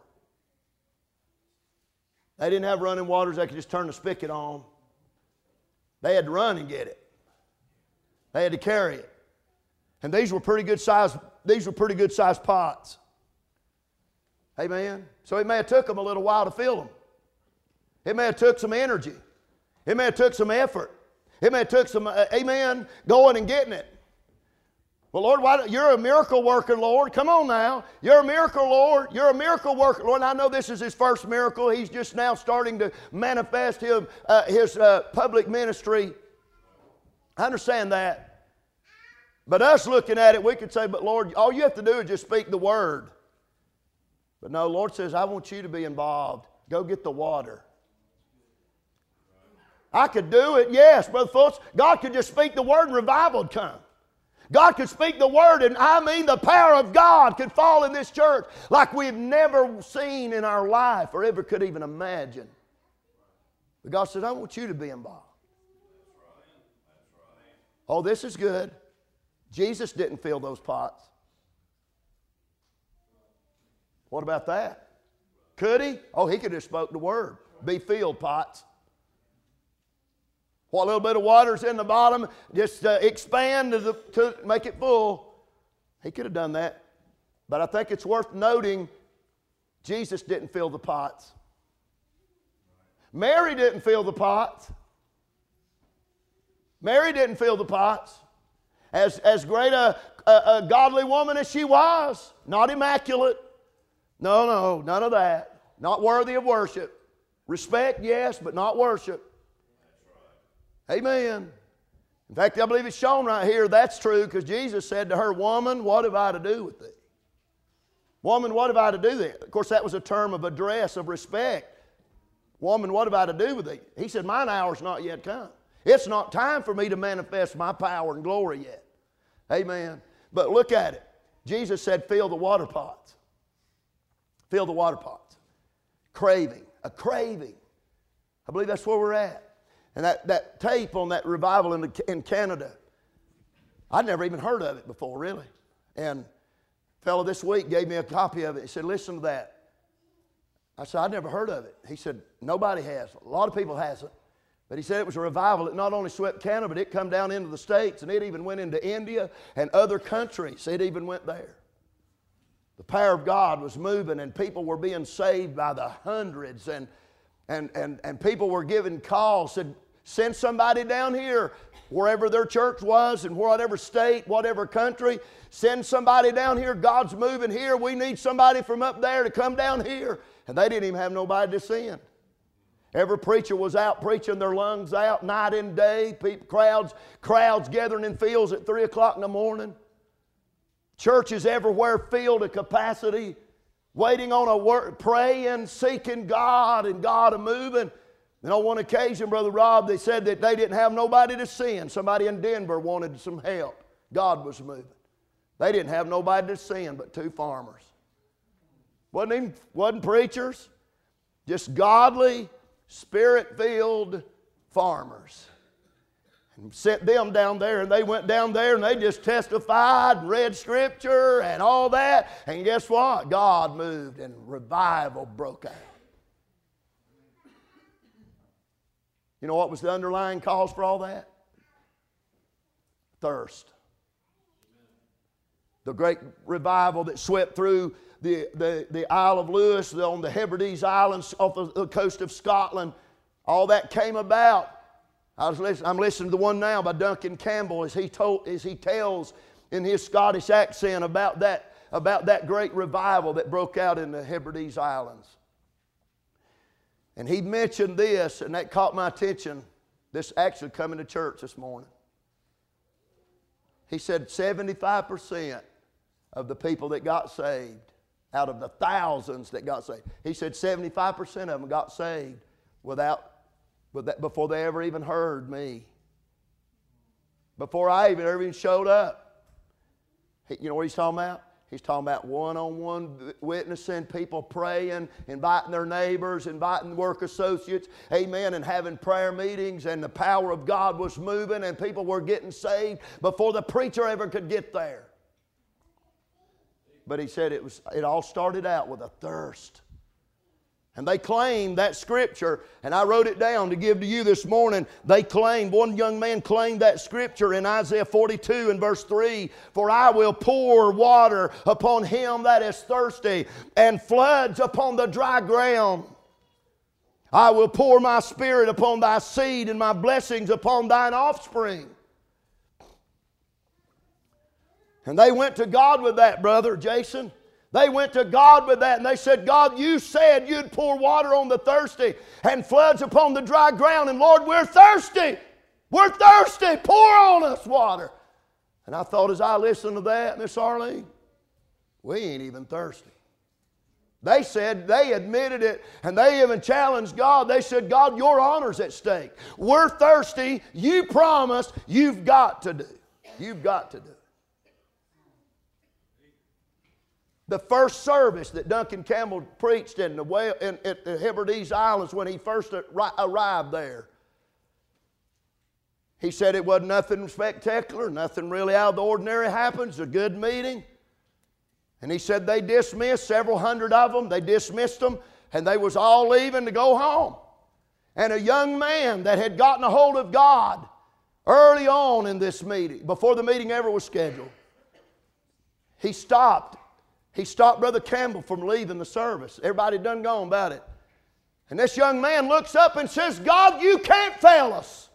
A: They didn't have running waters they could just turn the spigot on. They had to run and get it. They had to carry it. And these were pretty good sized pots. Amen. So it may have took them a little while to fill them. It may have took some energy. It may have took some effort. It may have took some, amen, going and getting it. Well, Lord, you're a miracle worker, Lord. Come on now. You're a miracle, Lord. You're a miracle worker, Lord. And I know this is his first miracle. He's just now starting to manifest his public ministry. I understand that. But us looking at it, we could say, but Lord, all you have to do is just speak the word. But no, Lord says, I want you to be involved. Go get the water. I could do it, yes, Brother Fultz. God could just speak the word and revival would come. God could speak the word, and I mean the power of God could fall in this church like we've never seen in our life or ever could even imagine. But God said, I want you to be involved. Oh, this is good. Jesus didn't fill those pots. What about that? Could he? Oh, he could have spoke the word. Be filled pots. What little bit of water's in the bottom, just expand to make it full. He could have done that. But I think it's worth noting, Jesus didn't fill the pots. Mary didn't fill the pots. Mary didn't fill the pots. As great a godly woman as she was, not immaculate. No, none of that. Not worthy of worship. Respect, yes, but not worship. Amen. In fact, I believe it's shown right here that's true because Jesus said to her, woman, what have I to do with thee? Woman, what have I to do with thee? Of course, that was a term of address, of respect. Woman, what have I to do with thee? He said, mine hour's not yet come. It's not time for me to manifest my power and glory yet. Amen. But look at it. Jesus said, fill the water pots. Fill the water pots. Craving. A craving. I believe that's where we're at. And that tape on that revival in Canada, I'd never even heard of it before, really. And a fellow this week gave me a copy of it. He said, listen to that. I said, I'd never heard of it. He said, nobody has. A lot of people hasn't. But he said it was a revival that not only swept Canada, but it come down into the States, and it even went into India and other countries. It even went there. The power of God was moving, and people were being saved by the hundreds, and people were giving calls, said, send somebody down here, wherever their church was, in whatever state, whatever country. Send somebody down here. God's moving here. We need somebody from up there to come down here. And they didn't even have nobody to send. Every preacher was out preaching their lungs out night and day. Crowds gathering in fields at 3 o'clock in the morning. Churches everywhere filled to capacity, waiting on a word, praying, seeking God, and God a moving. And on one occasion, Brother Rob, they said that they didn't have nobody to send. Somebody in Denver wanted some help. God was moving. They didn't have nobody to send but 2 farmers. Wasn't preachers, just godly, Spirit-filled farmers. And sent them down there, and they went down there and they just testified and read Scripture and all that. And guess what? God moved and revival broke out. You know what was the underlying cause for all that? Thirst. The great revival that swept through the Isle of Lewis, on the Hebrides Islands off the coast of Scotland, all that came about. I'm listening to the one now by Duncan Campbell as he tells in his Scottish accent about that great revival that broke out in the Hebrides Islands. And he mentioned this, and that caught my attention. This actually coming to church this morning. He said 75% of the people that got saved, out of the thousands that got saved, he said 75% of them got saved before they ever even heard me. Before I ever showed up. You know what he's talking about? He's talking about one-on-one witnessing, people praying, inviting their neighbors, inviting work associates, amen, and having prayer meetings, and the power of God was moving, and people were getting saved before the preacher ever could get there. But he said it all started out with a thirst. And they claimed that scripture, and I wrote it down to give to you this morning. One young man claimed that scripture in Isaiah 42 and verse 3, for I will pour water upon him that is thirsty, and floods upon the dry ground. I will pour my spirit upon thy seed, and my blessings upon thine offspring. And they went to God with that, Brother Jason. They went to God with that, and they said, God, you said you'd pour water on the thirsty and floods upon the dry ground, and Lord, we're thirsty. We're thirsty. Pour on us water. And I thought as I listened to that, Miss Arlene, we ain't even thirsty. They said, they admitted it, and they even challenged God. They said, God, your honor's at stake. We're thirsty. You promised. You've got to do. You've got to do. The first service that Duncan Campbell preached at the Hebrides Islands when he first arrived there, he said it wasn't nothing spectacular, nothing really out of the ordinary happened. It's a good meeting. And he said they dismissed, several hundred of them, they dismissed them, and they was all leaving to go home. And a young man that had gotten a hold of God early on in this meeting, before the meeting ever was scheduled, he stopped Brother Campbell from leaving the service. Everybody done gone about it. And this young man looks up and says, God, you can't fail us.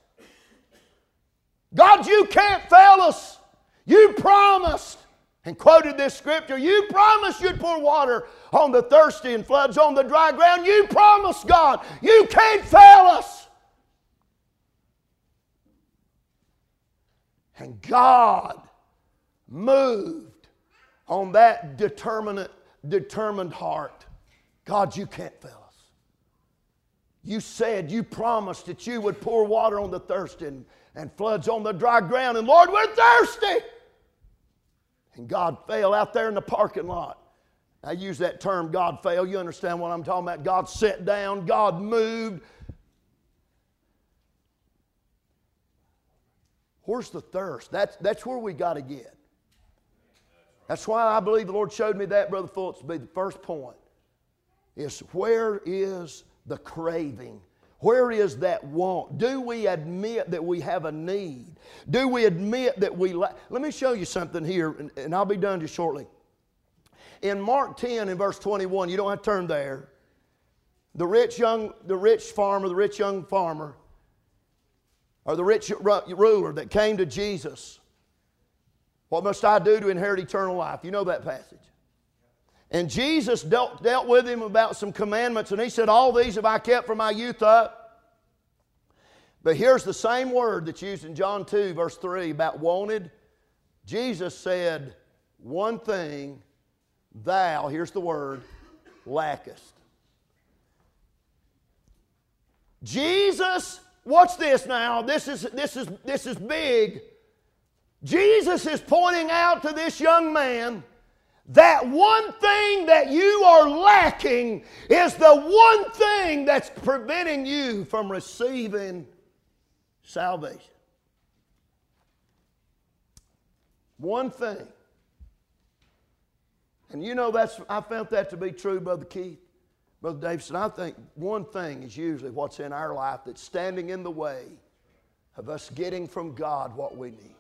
A: God, you can't fail us. You promised. And quoted this scripture, you promised you'd pour water on the thirsty and floods on the dry ground. You promised, God. You can't fail us. And God moved on that determined heart. God, you can't fail us. You said, you promised that you would pour water on the thirsty and floods on the dry ground. And Lord, we're thirsty. And God fell out there in the parking lot. I use that term, God fell. You understand what I'm talking about. God sat down. God moved. Where's the thirst? That's where we got to get. That's why I believe the Lord showed me that, Brother Fultz, to be the first point. Is where is the craving? Where is that want? Do we admit that we have a need? Do we admit that we lack? Let me show you something here, and I'll be done just shortly. In Mark 10 in verse 21, you don't have to turn there. The rich young farmer, or the rich ruler that came to Jesus. What must I do to inherit eternal life? You know that passage. And Jesus dealt with him about some commandments, and he said, all these have I kept from my youth up. But here's the same word that's used in John 2, verse 3, about wanted. Jesus said, one thing thou, here's the word, lackest. Jesus, watch this now, this is big. Jesus is pointing out to this young man that one thing that you are lacking is the one thing that's preventing you from receiving salvation. One thing. And you know, I felt that to be true, Brother Keith. Brother Davidson, I think one thing is usually what's in our life that's standing in the way of us getting from God what we need.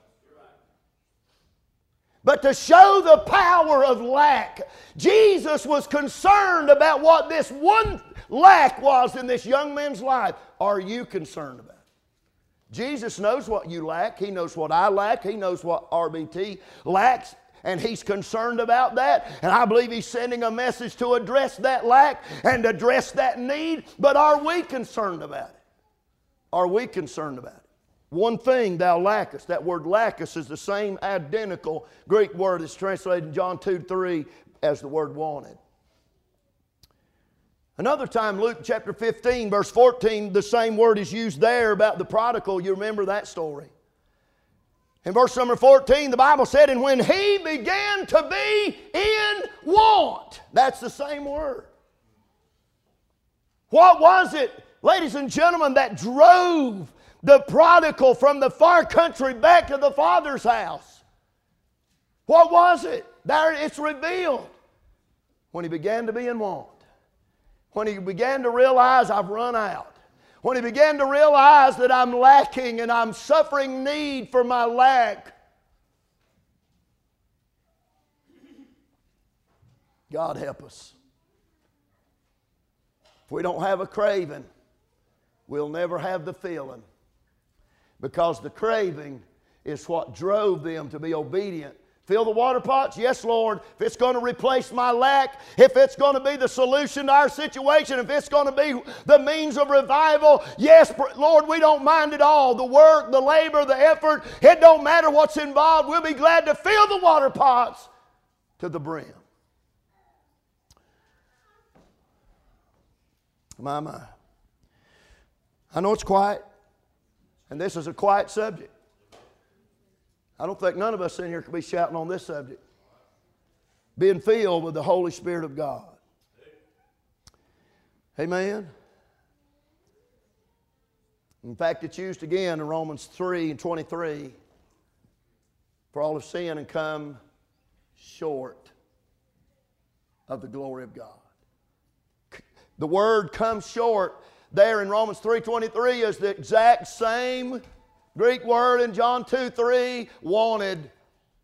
A: But to show the power of lack, Jesus was concerned about what this one lack was in this young man's life. Are you concerned about it? Jesus knows what you lack. He knows what I lack. He knows what RBT lacks. And He's concerned about that. And I believe He's sending a message to address that lack and address that need. But are we concerned about it? Are we concerned about it? One thing thou lackest. That word lackest is the same identical Greek word that's translated in John 2:3 as the word wanted. Another time, Luke chapter 15, verse 14, the same word is used there about the prodigal. You remember that story. In verse number 14, the Bible said, and when he began to be in want. That's the same word. What was it, ladies and gentlemen, that drove the prodigal from the far country back to the Father's house? What was it? There it's revealed. When he began to be in want. When he began to realize I've run out. When he began to realize that I'm lacking and I'm suffering need for my lack. God help us. If we don't have a craving, we'll never have the feeling. Because the craving is what drove them to be obedient. Fill the water pots? Yes, Lord. If it's going to replace my lack, if it's going to be the solution to our situation, if it's going to be the means of revival, yes, Lord, we don't mind at all. The work, the labor, the effort, it don't matter what's involved. We'll be glad to fill the water pots to the brim. My. I know it's quiet, and this is a quiet subject. I don't think none of us in here could be shouting on this subject. Being filled with the Holy Spirit of God. Amen. In fact, it's used again in Romans 3:23. For all have sinned and come short of the glory of God. The word "come short" there in Romans 3:23 is the exact same Greek word in John 2:3, wanted.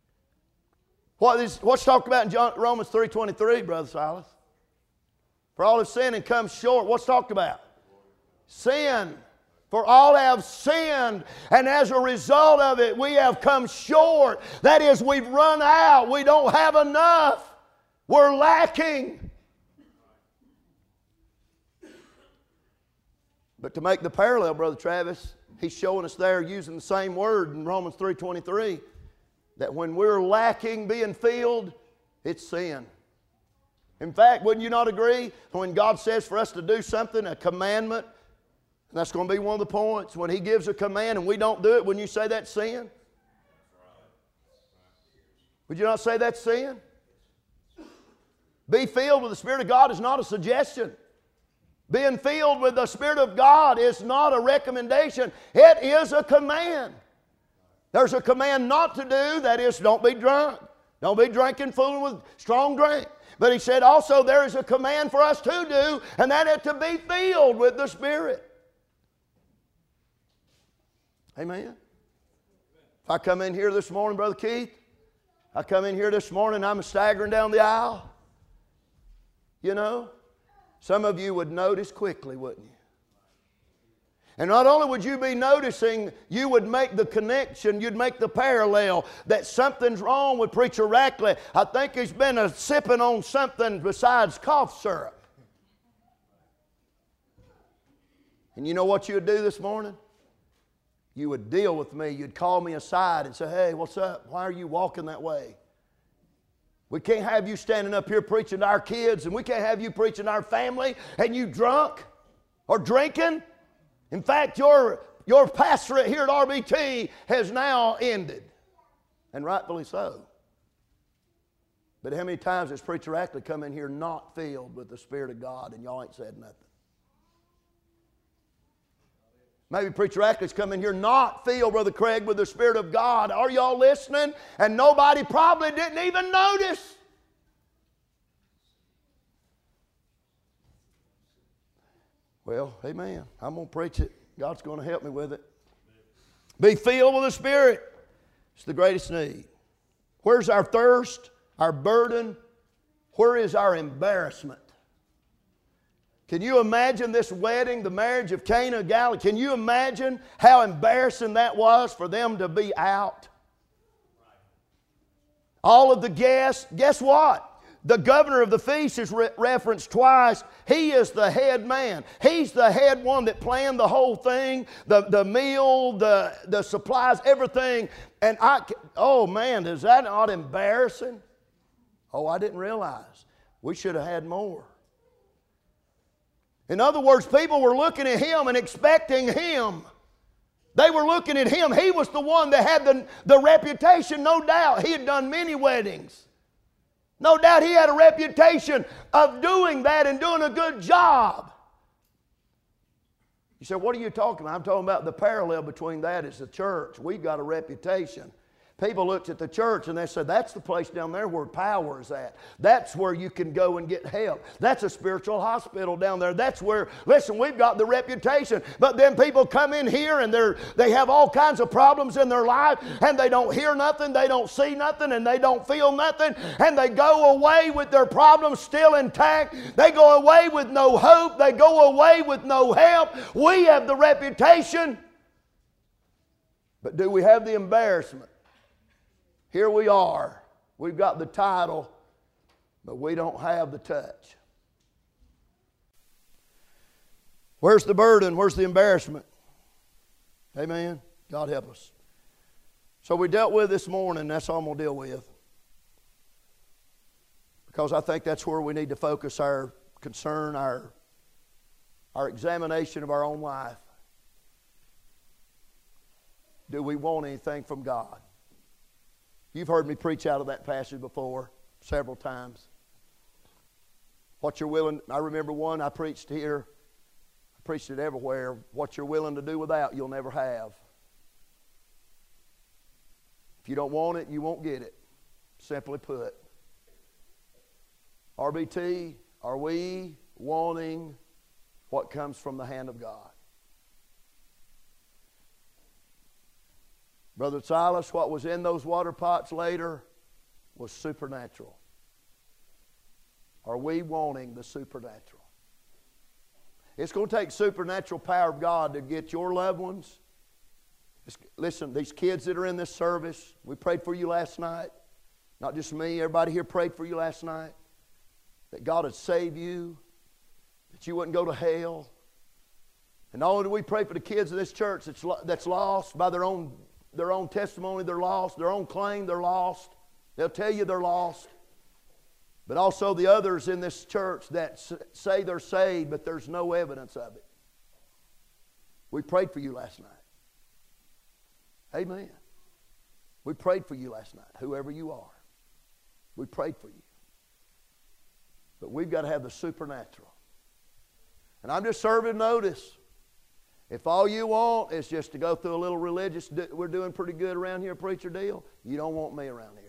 A: What's talked about in Romans 3:23, Brother Silas? For all have sinned and come short. What's talked about? Sin. For all have sinned, and as a result of it, we have come short. That is, we've run out. We don't have enough. We're lacking. But to make the parallel, Brother Travis, he's showing us there using the same word in Romans 3:23, that when we're lacking being filled, it's sin. In fact, wouldn't you not agree? When God says for us to do something, a commandment, and that's going to be one of the points. When He gives a command and we don't do it, wouldn't you say that's sin? Would you not say that's sin? Be filled with the Spirit of God is not a suggestion. Being filled with the Spirit of God is not a recommendation. It is a command. There's a command not to do, that is, don't be drunk. Don't be drinking, fooling with strong drink. But He said also there is a command for us to do, and that is to be filled with the Spirit. Amen. If I come in here this morning, Brother Keith, I come in here this morning, I'm staggering down the aisle. You know, some of you would notice quickly, wouldn't you? And not only would you be noticing, you would make the connection, you'd make the parallel that something's wrong with Preacher Rackley. I think he's been sipping on something besides cough syrup. And you know what you would do this morning? You would deal with me. You'd call me aside and say, hey, what's up? Why are you walking that way? We can't have you standing up here preaching to our kids, and we can't have you preaching to our family, and you drunk or drinking. In fact, your pastorate here at RBT has now ended, and rightfully so. But how many times has Preacher Rackley come in here not filled with the Spirit of God, and y'all ain't said nothing? Maybe Preacher Rackley's come in here not filled, Brother Craig, with the Spirit of God. Are y'all listening? And nobody probably didn't even notice. Well, amen. I'm going to preach it. God's going to help me with it. Be filled with the Spirit. It's the greatest need. Where's our thirst, our burden? Where is our embarrassment? Can you imagine this wedding, the marriage of Cana of Galilee? Can you imagine how embarrassing that was for them to be out? All of the guests, guess what? The governor of the feast is referenced twice. He is the head man. He's the head one that planned the whole thing, the meal, the supplies, everything. And oh man, is that not embarrassing? Oh, I didn't realize. We should have had more. In other words, people were looking at him and expecting him. They were looking at him. He was the one that had the reputation, no doubt. He had done many weddings. No doubt he had a reputation of doing that and doing a good job. You say, what are you talking about? I'm talking about the parallel between that is the church. We've got a reputation. People looked at the church and they said, that's the place down there where power is at. That's where you can go and get help. That's a spiritual hospital down there. That's where, listen, we've got the reputation. But then people come in here and they have all kinds of problems in their life and they don't hear nothing, they don't see nothing, and they don't feel nothing. And they go away with their problems still intact. They go away with no hope. They go away with no help. We have the reputation. But do we have the embarrassment? Here we are. We've got the title, but we don't have the touch. Where's the burden? Where's the embarrassment? Amen. God help us. So we dealt with this morning. That's all I'm going to deal with. Because I think that's where we need to focus our concern, our our examination of our own life. Do we want anything from God? You've heard me preach out of that passage before several times. What you're willing, I remember one I preached here. I preached it everywhere. What you're willing to do without, you'll never have. If you don't want it, you won't get it. Simply put. RBT, are we wanting what comes from the hand of God? Brother Silas, what was in those water pots later was supernatural. Are we wanting the supernatural? It's going to take supernatural power of God to get your loved ones. Listen, these kids that are in this service, we prayed for you last night. Not just me, everybody here prayed for you last night. That God would save you, that you wouldn't go to hell. And not only do we pray for the kids of this church that's lost by their own testimony, they're lost, their own claim, they're lost. They'll tell you they're lost. But also the others in this church that say they're saved, but there's no evidence of it. We prayed for you last night. Amen. We prayed for you last night, whoever you are. We prayed for you. But we've got to have the supernatural. And I'm just serving notice. If all you want is just to go through a little religious, we're doing pretty good around here, preacher deal, you don't want me around here.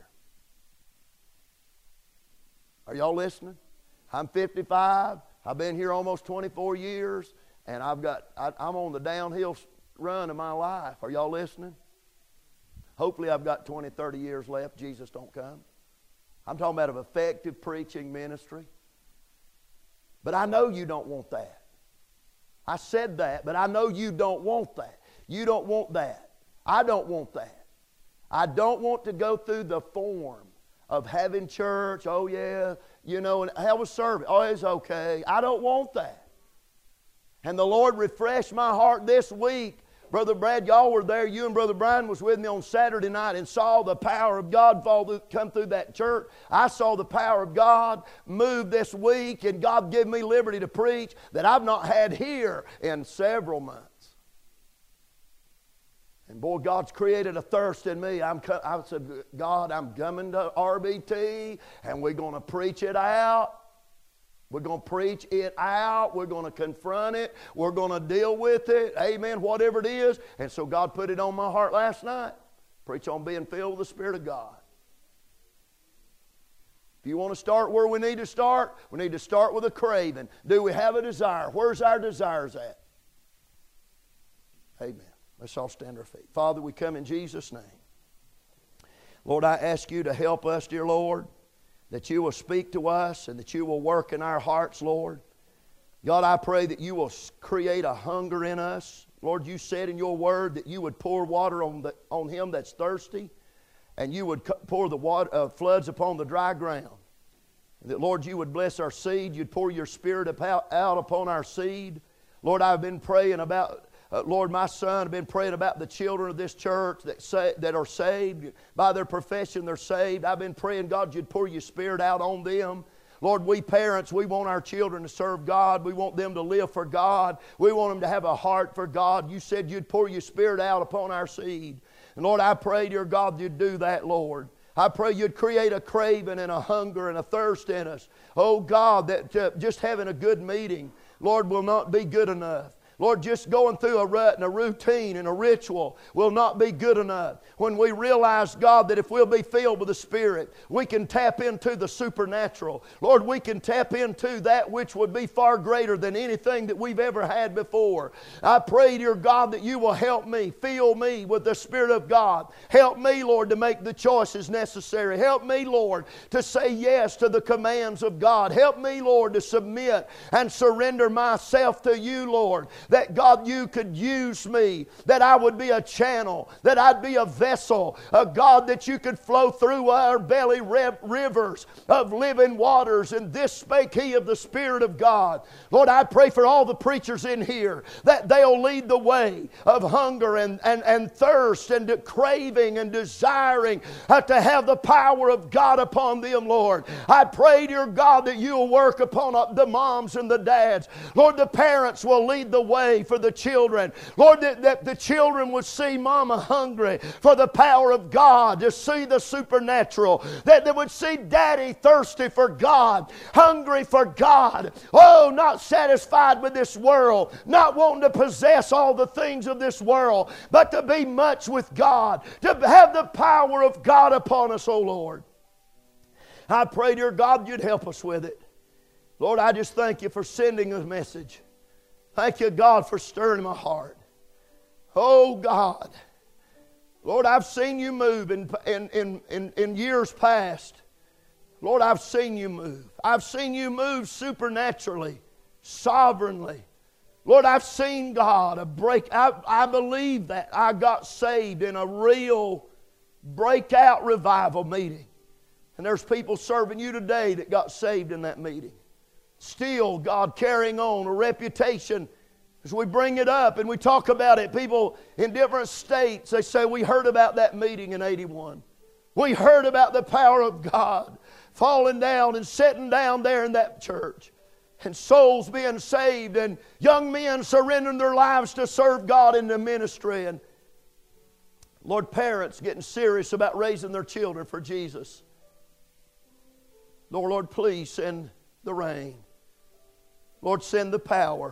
A: Are y'all listening? I'm 55. I've been here almost 24 years, and I'm on the downhill run of my life. Are y'all listening? Hopefully I've got 20, 30 years left. Jesus don't come. I'm talking about an effective preaching ministry. But I know you don't want that. I said that, but I know you don't want that. You don't want that. I don't want that. I don't want to go through the form of having church. Oh yeah, you know, and have a service. Oh, it's okay. I don't want that. And the Lord refreshed my heart this week. Brother Brad, y'all were there. You and Brother Brian was with me on Saturday night and saw the power of God come through that church. I saw the power of God move this week, and God gave me liberty to preach that I've not had here in several months. And boy, God's created a thirst in me. I said, God, I'm coming to RBT, and we're going to preach it out. We're going to preach it out. We're going to confront it. We're going to deal with it. Amen, whatever it is. And so God put it on my heart last night. Preach on being filled with the Spirit of God. If you want to start where we need to start with a craving. Do we have a desire? Where's our desires at? Amen. Let's all stand to our feet. Father, we come in Jesus' name. Lord, I ask you to help us, dear Lord, that you will speak to us and that you will work in our hearts, Lord. God, I pray that you will create a hunger in us. Lord, you said in your word that you would pour water on him that's thirsty, and you would pour the floods upon the dry ground. And that, Lord, you would bless our seed. You'd pour your Spirit out upon our seed. Lord, I've been praying about... Lord, my son, I've been praying about the children of this church that are saved. By their profession, they're saved. I've been praying, God, you'd pour your Spirit out on them. Lord, we parents, we want our children to serve God. We want them to live for God. We want them to have a heart for God. You said you'd pour your Spirit out upon our seed. And Lord, I pray, dear God, you'd do that, Lord. I pray you'd create a craving and a hunger and a thirst in us. Oh, God, that just having a good meeting, Lord, will not be good enough. Lord, just going through a rut and a routine and a ritual will not be good enough. When we realize, God, that if we'll be filled with the Spirit, we can tap into the supernatural. Lord, we can tap into that which would be far greater than anything that we've ever had before. I pray, dear God, that you will help me, fill me with the Spirit of God. Help me, Lord, to make the choices necessary. Help me, Lord, to say yes to the commands of God. Help me, Lord, to submit and surrender myself to you, Lord. that God, you could use me, that I would be a channel, that I'd be a vessel, God, that you could flow through our belly rivers of living waters. And this spake he of the Spirit of God. Lord, I pray for all the preachers in here that they'll lead the way of hunger and thirst and craving and desiring to have the power of God upon them, Lord. I pray, dear God, that you'll work upon the moms and the dads. Lord, the parents will lead the way for the children. Lord, that the children would see mama hungry for the power of God, to see the supernatural, that they would see daddy thirsty for God, hungry for God. Oh, not satisfied with this world, not wanting to possess all the things of this world, but to be much with God, to have the power of God upon us, oh Lord. I pray, dear God, you'd help us with it. Lord, I just thank you for sending a message. Thank you, God, for stirring my heart. Oh, God. Lord, I've seen you move in years past. Lord, I've seen you move. I've seen you move supernaturally, sovereignly. Lord, I've seen God I believe that I got saved in a real breakout revival meeting. And there's people serving you today that got saved in that meeting. Still, God, carrying on a reputation. As we bring it up and we talk about it, people in different states, they say, we heard about that meeting in 81. We heard about the power of God falling down and sitting down there in that church. And souls being saved and young men surrendering their lives to serve God in the ministry. And Lord, parents getting serious about raising their children for Jesus. Lord, please send the rain. Lord, send the power.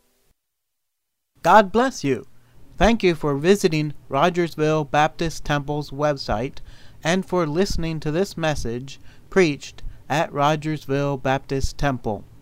B: God bless you. Thank you for visiting Rogersville Baptist Temple's website and for listening to this message preached at Rogersville Baptist Temple.